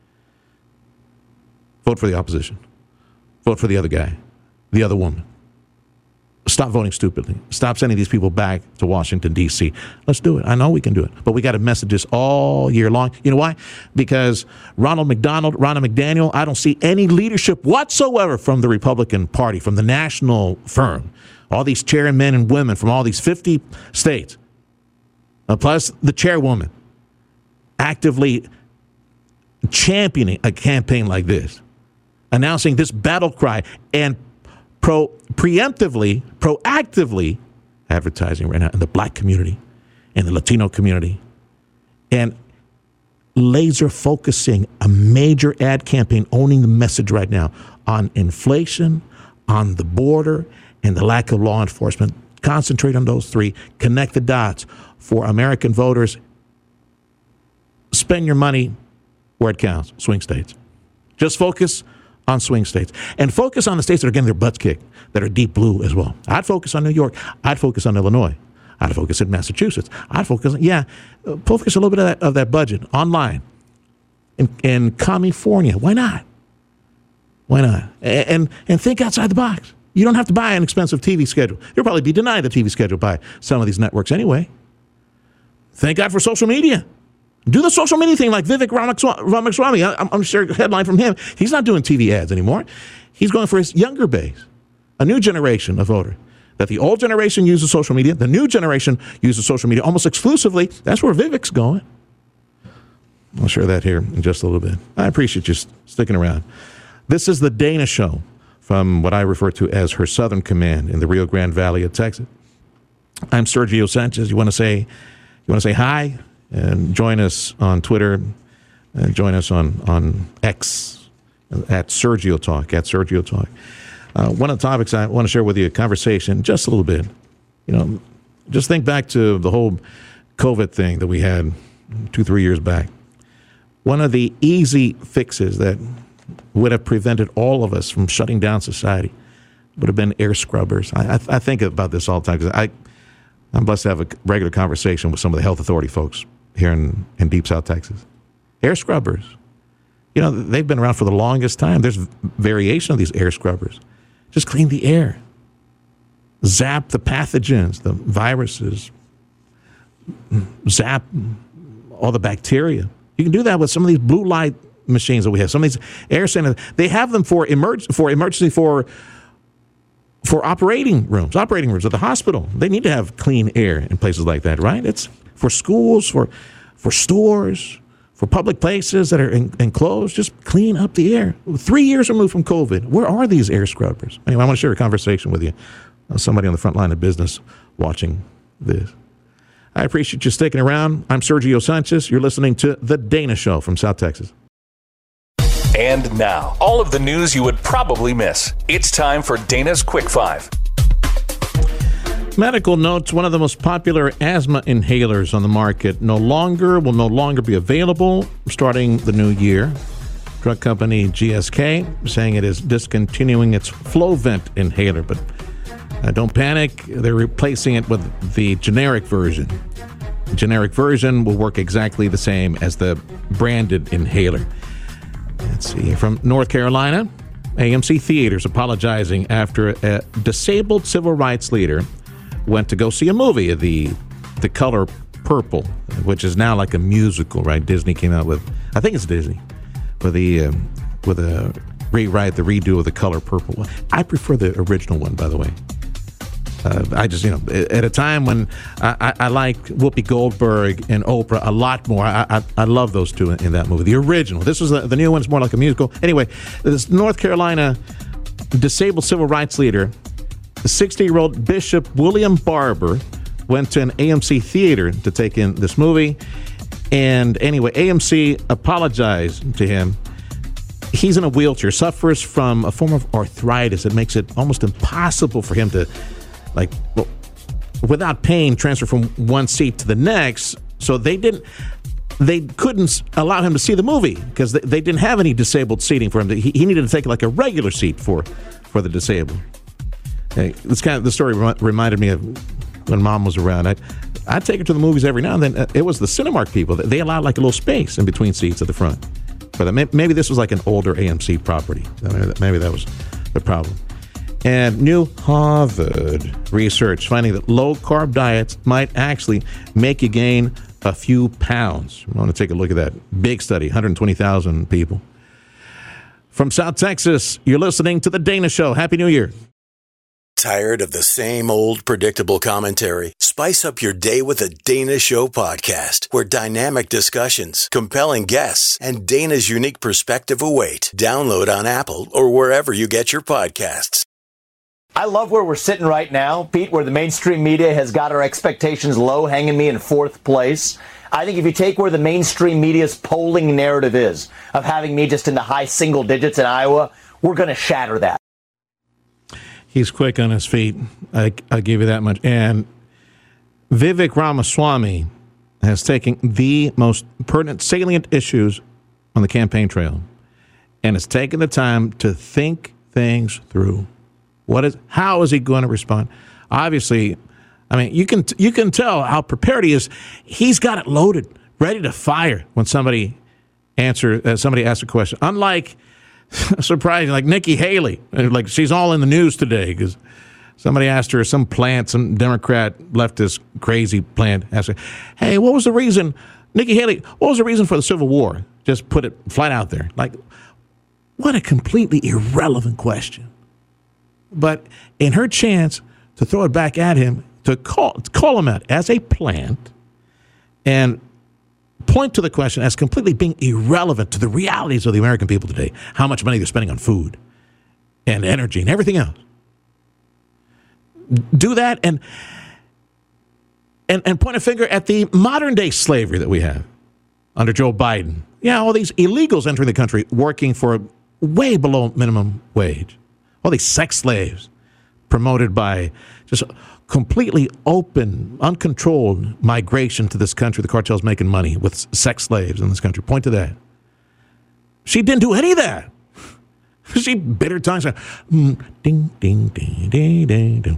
Vote for the opposition. Vote for the other guy, the other woman. Stop voting stupidly. Stop sending these people back to Washington, D.C. Let's do it. I know we can do it. But we got to message this all year long. You know why? Because Ronald McDaniel, I don't see any leadership whatsoever from the Republican Party, from the national firm. All these chairmen and women from all these 50 states, plus the chairwoman, actively championing a campaign like this, announcing this battle cry and proactively advertising right now in the black community, in the Latino community, and laser focusing a major ad campaign, owning the message right now on inflation, on the border, and the lack of law enforcement. Concentrate on those three. Connect the dots for American voters. Spend your money where it counts, swing states. Just focus on swing states. And focus on the states that are getting their butts kicked, that are deep blue as well. I'd focus on New York. I'd focus on Illinois. I'd focus in Massachusetts. I'd focus on, focus a little bit of that budget online in California. Why not? Why not? And think outside the box. You don't have to buy an expensive TV schedule. You'll probably be denied the TV schedule by some of these networks anyway. Thank God for social media. Do the social media thing like Vivek Ramaswamy. I'm sure a headline from him. He's not doing TV ads anymore. He's going for his younger base, a new generation of voter. That the old generation uses social media, the new generation uses social media almost exclusively. That's where Vivek's going. I'll share that here in just a little bit. I appreciate you sticking around. This is the Dana Show from what I refer to as her Southern Command in the Rio Grande Valley of Texas. I'm Sergio Sanchez. You want to say hi and join us on Twitter and join us on X at Sergio Talk. One of the topics I want to share with you, a conversation, just a little bit. Just think back to the whole COVID thing that we had 2-3 years back. One of the easy fixes that would have prevented all of us from shutting down society would have been air scrubbers. I think about this all the time because I'm blessed to have a regular conversation with some of the health authority folks here in Deep South Texas. Air scrubbers. They've been around for the longest time. There's variation of these air scrubbers. Just clean the air. Zap the pathogens, the viruses. Zap all the bacteria. You can do that with some of these blue light machines that we have. Some of these air centers, they have them for emergency for operating rooms at the hospital. They need to have clean air in places like that, right? It's for schools, for stores, for public places that are enclosed. Just clean up the air. 3 years removed from COVID, where are these air scrubbers? Anyway, I want to share a conversation with you. Somebody on the front line of business watching this. I appreciate you sticking around. I'm Sergio Sanchez. You're listening to The Dana Show from South Texas. And now, all of the news you would probably miss. It's time for Dana's Quick Five. Medical notes, one of the most popular asthma inhalers on the market will no longer be available starting the new year. Drug company GSK saying it is discontinuing its Flovent inhaler, but don't panic. They're replacing it with the generic version. The generic version will work exactly the same as the branded inhaler. Let's see. From North Carolina, AMC Theaters apologizing after a disabled civil rights leader went to go see a movie, The Color Purple, which is now like a musical, right? Disney came out with, I think it's Disney, with a rewrite, the redo of The Color Purple. I prefer the original one, by the way. I just, at a time when I like Whoopi Goldberg and Oprah a lot more. I love those two in that movie. The original. This was the new one. It's more like a musical. Anyway, this North Carolina disabled civil rights leader, the 60-year-old Bishop William Barber, went to an AMC theater to take in this movie. And anyway, AMC apologized to him. He's in a wheelchair, suffers from a form of arthritis that makes it almost impossible for him to, without pain, transfer from one seat to the next. So they couldn't allow him to see the movie because they didn't have any disabled seating for him. He needed to take like a regular seat for the disabled. The story reminded me of when Mom was around. I'd take her to the movies every now and then. It was the Cinemark people. They allowed like a little space in between seats at the front. But maybe this was like an older AMC property. Maybe that was the problem. And new Harvard research finding that low-carb diets might actually make you gain a few pounds. I want to take a look at that. Big study, 120,000 people. From South Texas, you're listening to The Dana Show. Happy New Year. Tired of the same old predictable commentary? Spice up your day with a Dana Show podcast, where dynamic discussions, compelling guests, and Dana's unique perspective await. Download on Apple or wherever you get your podcasts. I love where we're sitting right now, Pete, where the mainstream media has got our expectations low, hanging me in fourth place. I think if you take where the mainstream media's polling narrative is, of having me just in the high single digits in Iowa, we're going to shatter that. He's quick on his feet. I give you that much. And Vivek Ramaswamy has taken the most pertinent, salient issues on the campaign trail and has taken the time to think things through. How is he going to respond? Obviously, I mean, you can tell how prepared he is. He's got it loaded, ready to fire when somebody asks a question. Unlike, surprising, like Nikki Haley, like she's all in the news today because somebody asked her some Democrat leftist crazy plant, asked her, hey, what was the reason, Nikki Haley, what was the reason for the Civil War? Just put it flat out there. Like, what a completely irrelevant question. But in her chance to throw it back at him, to call him out as a plant and point to the question as completely being irrelevant to the realities of the American people today, how much money they're spending on food and energy and everything else. Do that and point a finger at the modern day slavery that we have under Joe Biden. Yeah, all these illegals entering the country working for way below minimum wage. All these sex slaves promoted by just completely open, uncontrolled migration to this country. The cartel's making money with sex slaves in this country. Point to that. She didn't do any of that. She bit her tongue. Ding, ding, ding, ding, ding, ding.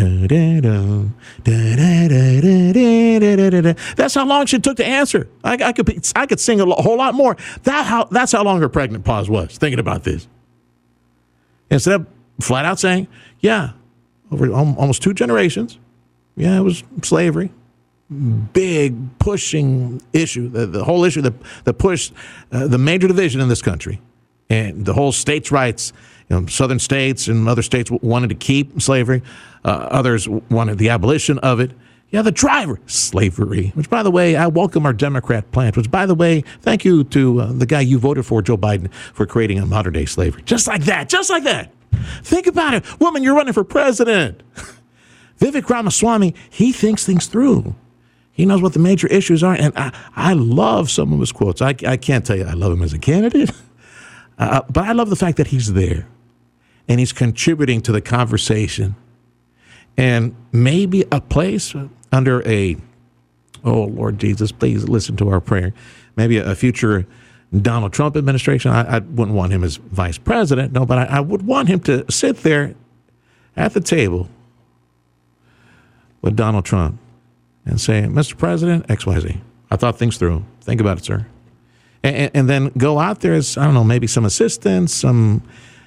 That's how long she took to answer. I could sing a whole lot more. That's how long her pregnant pause was, thinking about this. Instead of flat out saying, yeah, over almost 2 generations, yeah, it was slavery. Big pushing issue, the whole issue that pushed the major division in this country. And the whole states' rights, southern states and other states wanted to keep slavery. Others wanted the abolition of it. Yeah, the driver, slavery, which, by the way, I welcome our Democrat plant, which, by the way, thank you to the guy you voted for, Joe Biden, for creating a modern-day slavery. Just like that. Think about it. Woman, you're running for president. Vivek Ramaswamy, he thinks things through. He knows what the major issues are, and I love some of his quotes. I can't tell you I love him as a candidate, but I love the fact that he's there, and he's contributing to the conversation. And maybe a place under oh, Lord Jesus, please listen to our prayer, maybe a future Donald Trump administration. I wouldn't want him as vice president, no, but I would want him to sit there at the table with Donald Trump and say, Mr. President, XYZ, I thought things through. Think about it, sir. And then go out there as, I don't know, maybe some assistance, somebody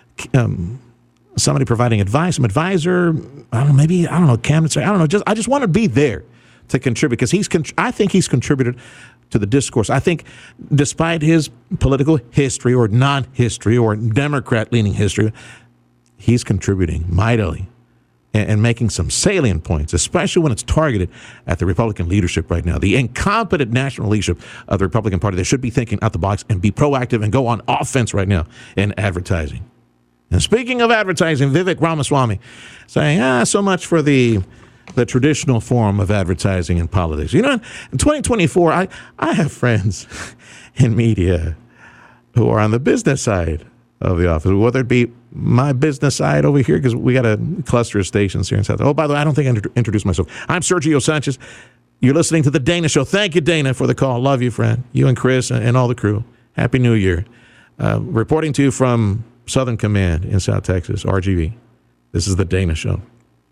providing advice, some advisor, cabinet secretary. I don't know. I just want to be there to contribute because I think he's contributed to the discourse. I think despite his political history or non-history or Democrat-leaning history, he's contributing mightily and making some salient points, especially when it's targeted at the Republican leadership right now, the incompetent national leadership of the Republican Party. They should be thinking out the box and be proactive and go on offense right now in advertising. And speaking of advertising, Vivek Ramaswamy saying, so much for the traditional form of advertising in politics. In 2024, I have friends in media who are on the business side of the office, whether it be my business side over here, because we got a cluster of stations here in South. Oh, by the way, I don't think I introduced myself. I'm Sergio Sanchez. You're listening to The Dana Show. Thank you, Dana, for the call. Love you, friend. You and Chris and all the crew. Happy New Year. Reporting to you from Southern Command in South Texas, RGV. This is The Dana Show.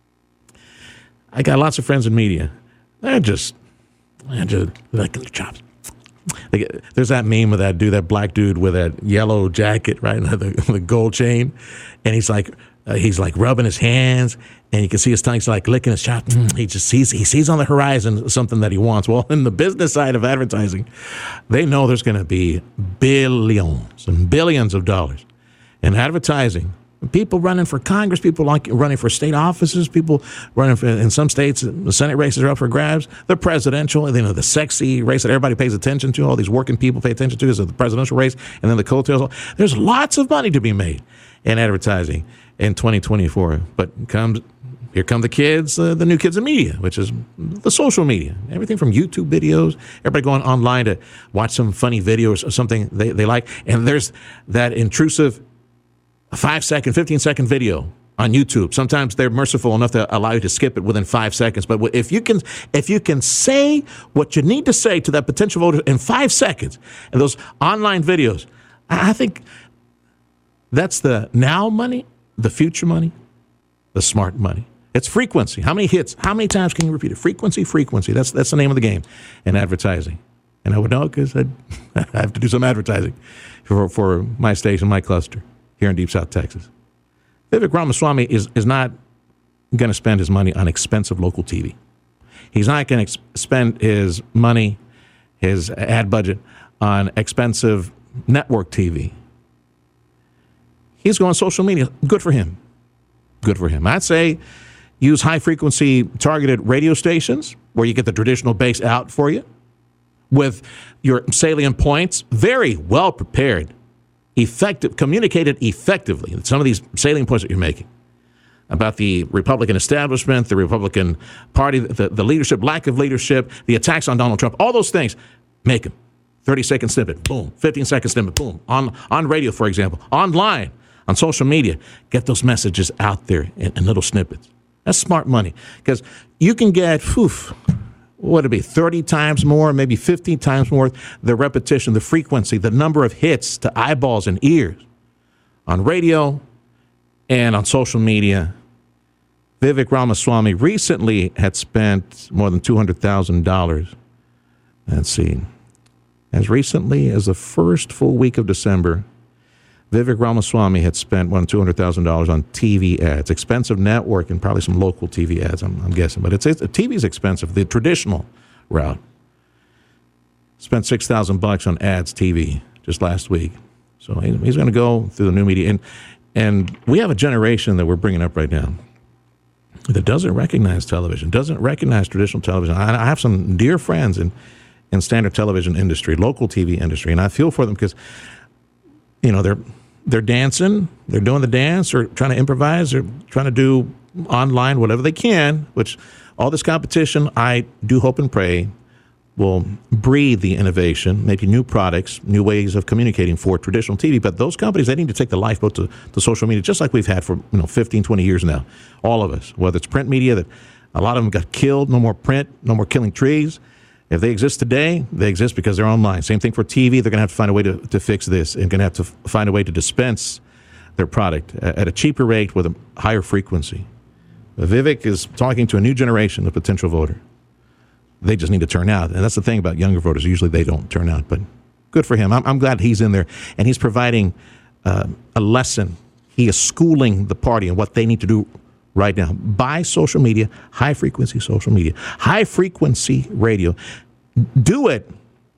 I got lots of friends in media. They're just licking their chops. There's that meme of that black dude with that yellow jacket, right, and the gold chain, and he's like rubbing his hands, and you can see his tongue. He's like licking his chops. He sees on the horizon something that he wants. Well, in the business side of advertising, they know there's going to be billions and billions of dollars in advertising. People running for Congress, people running for state offices, people running for, in some states, the Senate races are up for grabs. The presidential, the sexy race that everybody pays attention to, all these working people pay attention to is the presidential race, and then the coattails. There's lots of money to be made in advertising in 2024. But here come the kids, the new kids in media, which is the social media. Everything from YouTube videos, everybody going online to watch some funny videos or something they like. And there's that intrusive 5-second, 15-second video on YouTube. Sometimes they're merciful enough to allow you to skip it within 5 seconds. But if you can say what you need to say to that potential voter in 5 seconds, and those online videos, I think that's the now money, the future money, the smart money. It's frequency. How many hits? How many times can you repeat it? Frequency. That's the name of the game in advertising. And I would know because I have to do some advertising for my station, my cluster here in Deep South Texas. Vivek Ramaswamy is not going to spend his money on expensive local TV. He's not going to spend his money, his ad budget, on expensive network TV. He's going social media. Good for him. I'd say use high-frequency targeted radio stations where you get the traditional base out for you with your salient points, very well prepared, effective, communicated effectively. Some of these salient points that you're making about the Republican establishment, the Republican Party, the leadership, lack of leadership, the attacks on Donald Trump, all those things, make them. 30-second snippet, boom. 15-second snippet, boom. On radio, for example. Online, on social media, get those messages out there in little snippets. That's smart money because you can get, what would it be, 30 times more, maybe 15 times more, the repetition, the frequency, the number of hits to eyeballs and ears on radio and on social media. Vivek Ramaswamy recently had spent more than $200,000. Let's see. As recently as the first full week of December, Vivek Ramaswamy had spent more than $200,000 on TV ads, expensive network and probably some local TV ads, I'm guessing. But TV's expensive, the traditional route. Spent $6,000 on ads TV just last week. So he's going to go through the new media. And we have a generation that we're bringing up right now that doesn't recognize television, doesn't recognize traditional television. I have some dear friends in standard television industry, local TV industry, and I feel for them because, they're dancing, they're doing the dance, or trying to improvise, or trying to do online whatever they can, which all this competition, I do hope and pray, will breed the innovation, maybe new products, new ways of communicating for traditional TV. But those companies, they need to take the lifeboat to social media, just like we've had for 15, 20 years now. All of us, whether it's print media, that a lot of them got killed, no more print, no more killing trees. If they exist today, they exist because they're online. Same thing for TV. They're going to have to find a way to fix this and going to have to find a way to dispense their product at a cheaper rate with a higher frequency. Vivek is talking to a new generation of potential voter. They just need to turn out. And that's the thing about younger voters. Usually they don't turn out. But good for him. I'm glad he's in there. And he's providing a lesson. He is schooling the party on what they need to do right now. Buy social media, high-frequency social media, high-frequency radio. Do it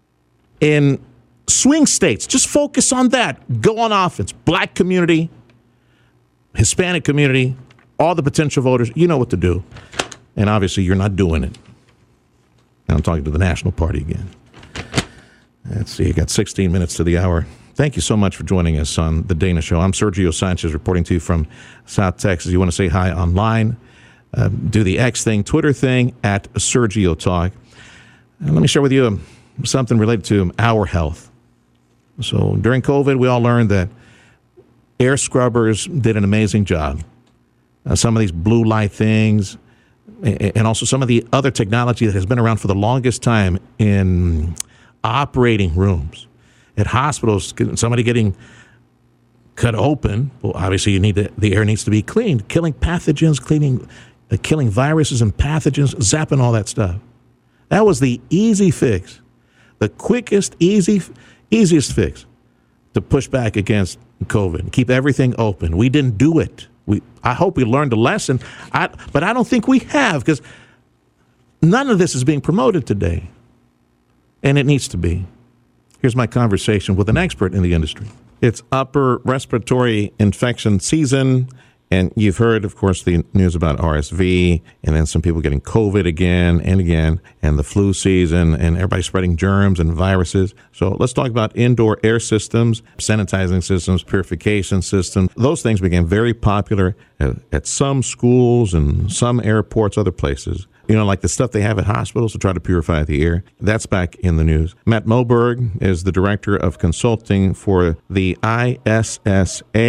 in swing states. Just focus on that. Go on offense. Black community, Hispanic community, all the potential voters. You know what to do. And obviously, you're not doing it. And I'm talking to the National Party again. Let's see. You got 16 minutes to the hour. Thank you so much for joining us on The Dana Show. I'm Sergio Sanchez reporting to you from South Texas. You want to say hi online, do the X thing, Twitter thing, at Sergio Talk. And let me share with you something related to our health. So during COVID, we all learned that air scrubbers did an amazing job. Some of these blue light things, and also some of the other technology that has been around for the longest time in operating rooms. At hospitals, somebody getting cut open, well, obviously the air needs to be cleaned, killing pathogens, killing viruses and pathogens, zapping all that stuff. That was the easy fix, the quickest, easiest fix to push back against COVID, keep everything open. We didn't do it. I hope we learned a lesson, but I don't think we have, because none of this is being promoted today, and it needs to be. Here's my conversation with an expert in the industry. It's upper respiratory infection season, and you've heard, of course, the news about RSV, and then some people getting COVID again and again, and the flu season, and everybody spreading germs and viruses. So let's talk about indoor air systems, sanitizing systems, purification systems. Those things became very popular at some schools and some airports, other places. Like the stuff they have at hospitals to try to purify the air. That's back in the news. Matt Moberg is the director of consulting for the ISSA,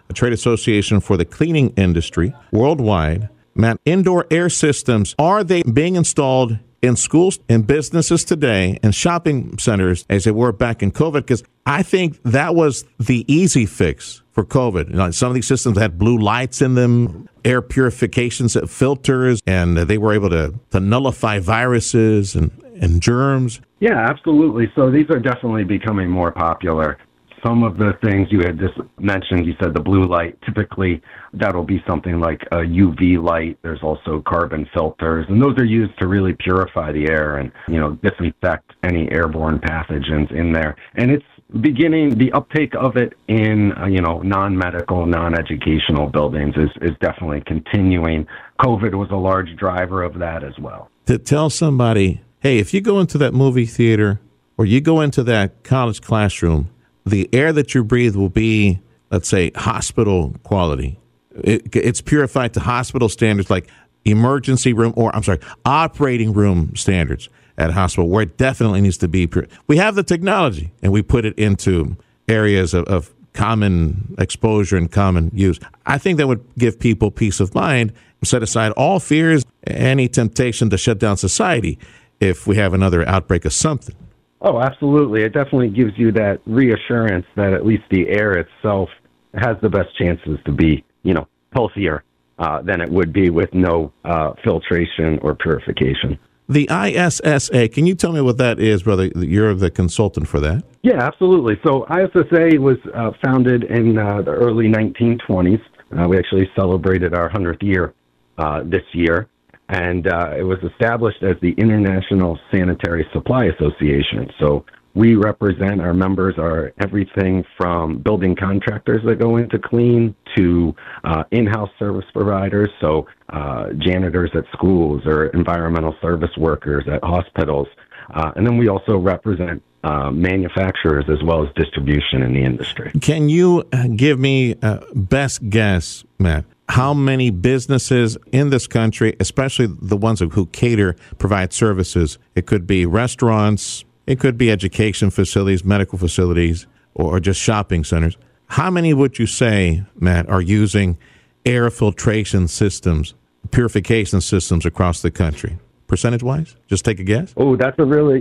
a trade association for the cleaning industry worldwide. Matt, indoor air systems, are they being installed in schools and businesses today and shopping centers as they were back in COVID? Because I think that was the easy fix for COVID. You know, some of these systems had blue lights in them, air purification filters, and they were able to nullify viruses and germs. Yeah, absolutely. So these are definitely becoming more popular. Some of the things you had just mentioned, you said the blue light, typically that'll be something like a UV light. There's also carbon filters, and those are used to really purify the air and, disinfect any airborne pathogens in there. And it's beginning, the uptake of it in, non-medical, non-educational buildings is definitely continuing. COVID was a large driver of that as well. To tell somebody, hey, if you go into that movie theater or you go into that college classroom, the air that you breathe will be, let's say, hospital quality. It's purified to hospital standards like emergency room operating room standards at a hospital, where it definitely needs to be pure. We have the technology, and we put it into areas of common exposure and common use. I think that would give people peace of mind, set aside all fears, any temptation to shut down society if we have another outbreak of something. Oh, absolutely. It definitely gives you that reassurance that at least the air itself has the best chances to be, healthier than it would be with no filtration or purification. The ISSA, can you tell me what that is, brother? You're the consultant for that. Yeah, absolutely. So ISSA was founded in the early 1920s. We actually celebrated our 100th year this year. And it was established as the International Sanitary Supply Association. So we represent, our members are everything from building contractors that go in to clean to in-house service providers, so janitors at schools or environmental service workers at hospitals. And then we also represent manufacturers as well as distribution in the industry. Can you give me a best guess, Matt? How many businesses in this country, especially the ones who provide services, it could be restaurants, it could be education facilities, medical facilities, or just shopping centers. How many would you say, Matt, are using air filtration systems, purification systems across the country? Percentage-wise? Just take a guess. Oh, that's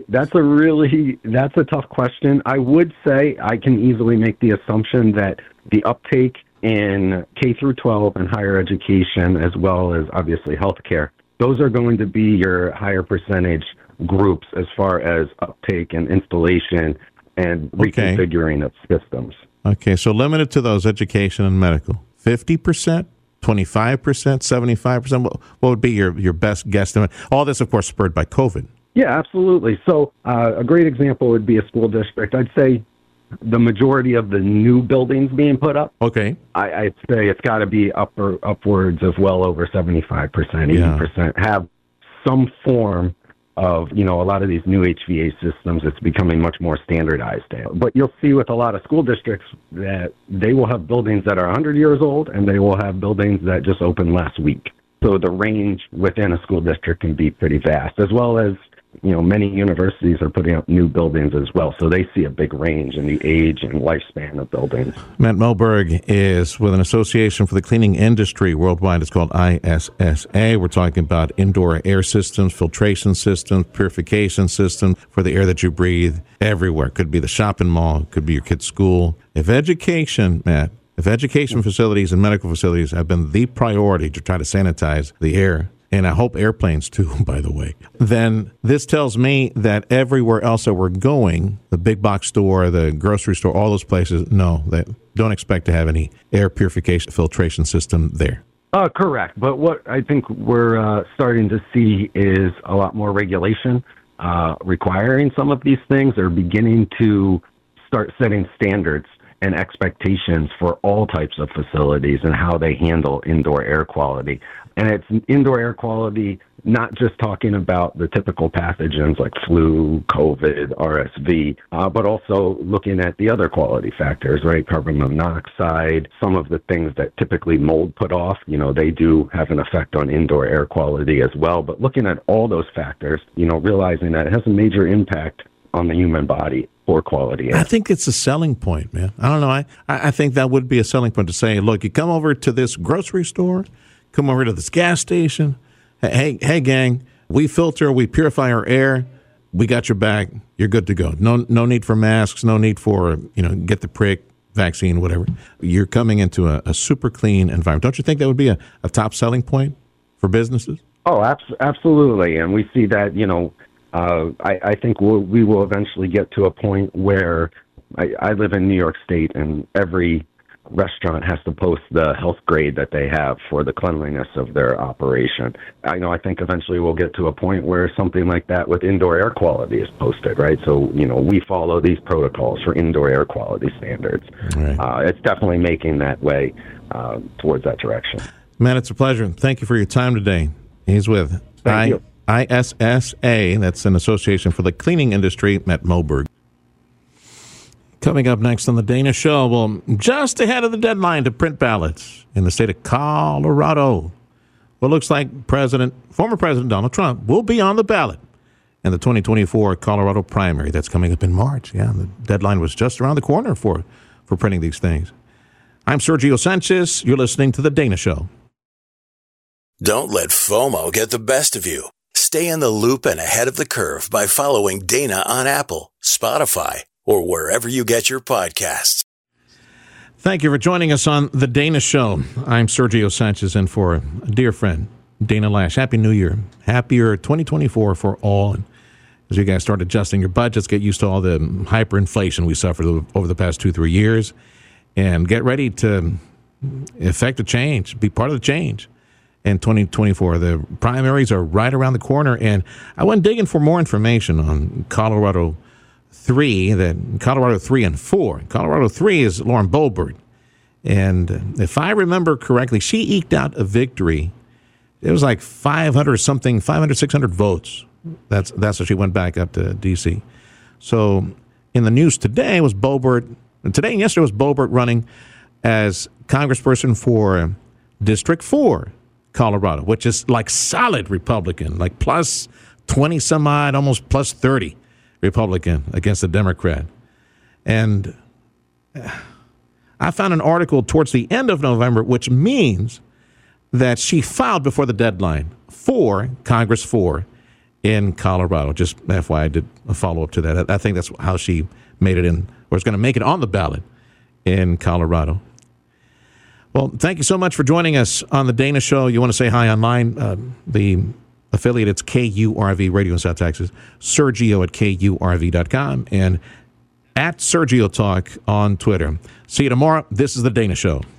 a tough question. I would say I can easily make the assumption that the uptake in K through 12 and higher education, as well as obviously healthcare, those are going to be your higher percentage groups as far as uptake and installation and reconfiguring of systems. Okay, so limited to those, education and medical. 50%, 25%, 75%? What would be your best guesstimate? All this, of course, spurred by COVID. Yeah, absolutely. So a great example would be a school district. I'd say the majority of the new buildings being put up. Okay. I'd say it's got to be upwards of well over 75%, 80% have some form of, a lot of these new HVAC systems. It's becoming much more standardized. But you'll see with a lot of school districts that they will have buildings that are 100 years old, and they will have buildings that just opened last week. So the range within a school district can be pretty vast, as well as many universities are putting up new buildings as well, so they see a big range in the age and lifespan of buildings. Matt Moberg is with an association for the cleaning industry worldwide. It's called ISSA. We're talking about indoor air systems, filtration systems, purification systems for the air that you breathe everywhere. Could be the shopping mall, could be your kid's school. If education facilities and medical facilities have been the priority to try to sanitize the air, and I hope airplanes too, by the way, then this tells me that everywhere else that we're going, the big box store, the grocery store, all those places, no, they don't expect to have any air purification filtration system there. Correct. But what I think we're starting to see is a lot more regulation requiring some of these things. They're beginning to start setting standards and expectations for all types of facilities and how they handle indoor air quality. And it's indoor air quality, not just talking about the typical pathogens like flu, COVID, RSV, but also looking at the other quality factors, right? Carbon monoxide, some of the things that typically mold put off, they do have an effect on indoor air quality as well. But looking at all those factors, realizing that it has a major impact on the human body for quality air. I think it's a selling point, man. I don't know. I think that would be a selling point to say, look, you come over to this grocery store, come over to this gas station. Hey, gang, we filter, we purify our air. We got your back. You're good to go. No need for masks. No need for, get the prick, vaccine, whatever. You're coming into a super clean environment. Don't you think that would be a top selling point for businesses? Oh, absolutely. And we see that, I think we will eventually get to a point where I live in New York State, and every restaurant has to post the health grade that they have for the cleanliness of their operation. I think eventually we'll get to a point where something like that with indoor air quality is posted, right? So, we follow these protocols for indoor air quality standards. Right. It's definitely making that way towards that direction. Man, it's a pleasure. Thank you for your time today. He's with ISSA, that's an association for the cleaning industry, Matt Moberg. Coming up next on The Dana Show, well, just ahead of the deadline to print ballots in the state of Colorado, well, it looks like former President Donald Trump will be on the ballot in the 2024 Colorado primary that's coming up in March. Yeah, the deadline was just around the corner for printing these things. I'm Sergio Sanchez. You're listening to The Dana Show. Don't let FOMO get the best of you. Stay in the loop and ahead of the curve by following Dana on Apple, Spotify, or wherever you get your podcasts. Thank you for joining us on The Dana Show. I'm Sergio Sanchez, and for a dear friend, Dana Lash. Happy New Year. Happier 2024 for all. And as you guys start adjusting your budgets, get used to all the hyperinflation we suffered over the past 2-3 years, and get ready to effect a change, be part of the change in 2024. The primaries are right around the corner, and I went digging for more information on Colorado 3 and 4. Colorado 3 is Lauren Boebert. And if I remember correctly, she eked out a victory. It was like 500, 600 votes. That's how she went back up to D.C. So in the news today was Boebert. Today and yesterday was Boebert running as congressperson for District 4, Colorado, which is like solid Republican, like plus 20 some odd, almost plus 30. Republican against a Democrat. And I found an article towards the end of November, which means that she filed before the deadline for Congress 4 in Colorado. Just FYI, I did a follow-up to that. I think that's how she made it in, or is going to make it on the ballot in Colorado. Well, thank you so much for joining us on The Dana Show. You want to say hi online? The affiliate, it's KURV Radio in South Texas, Sergio at KURV.com, and at Sergio Talk on Twitter. See you tomorrow. This is The Dana Show.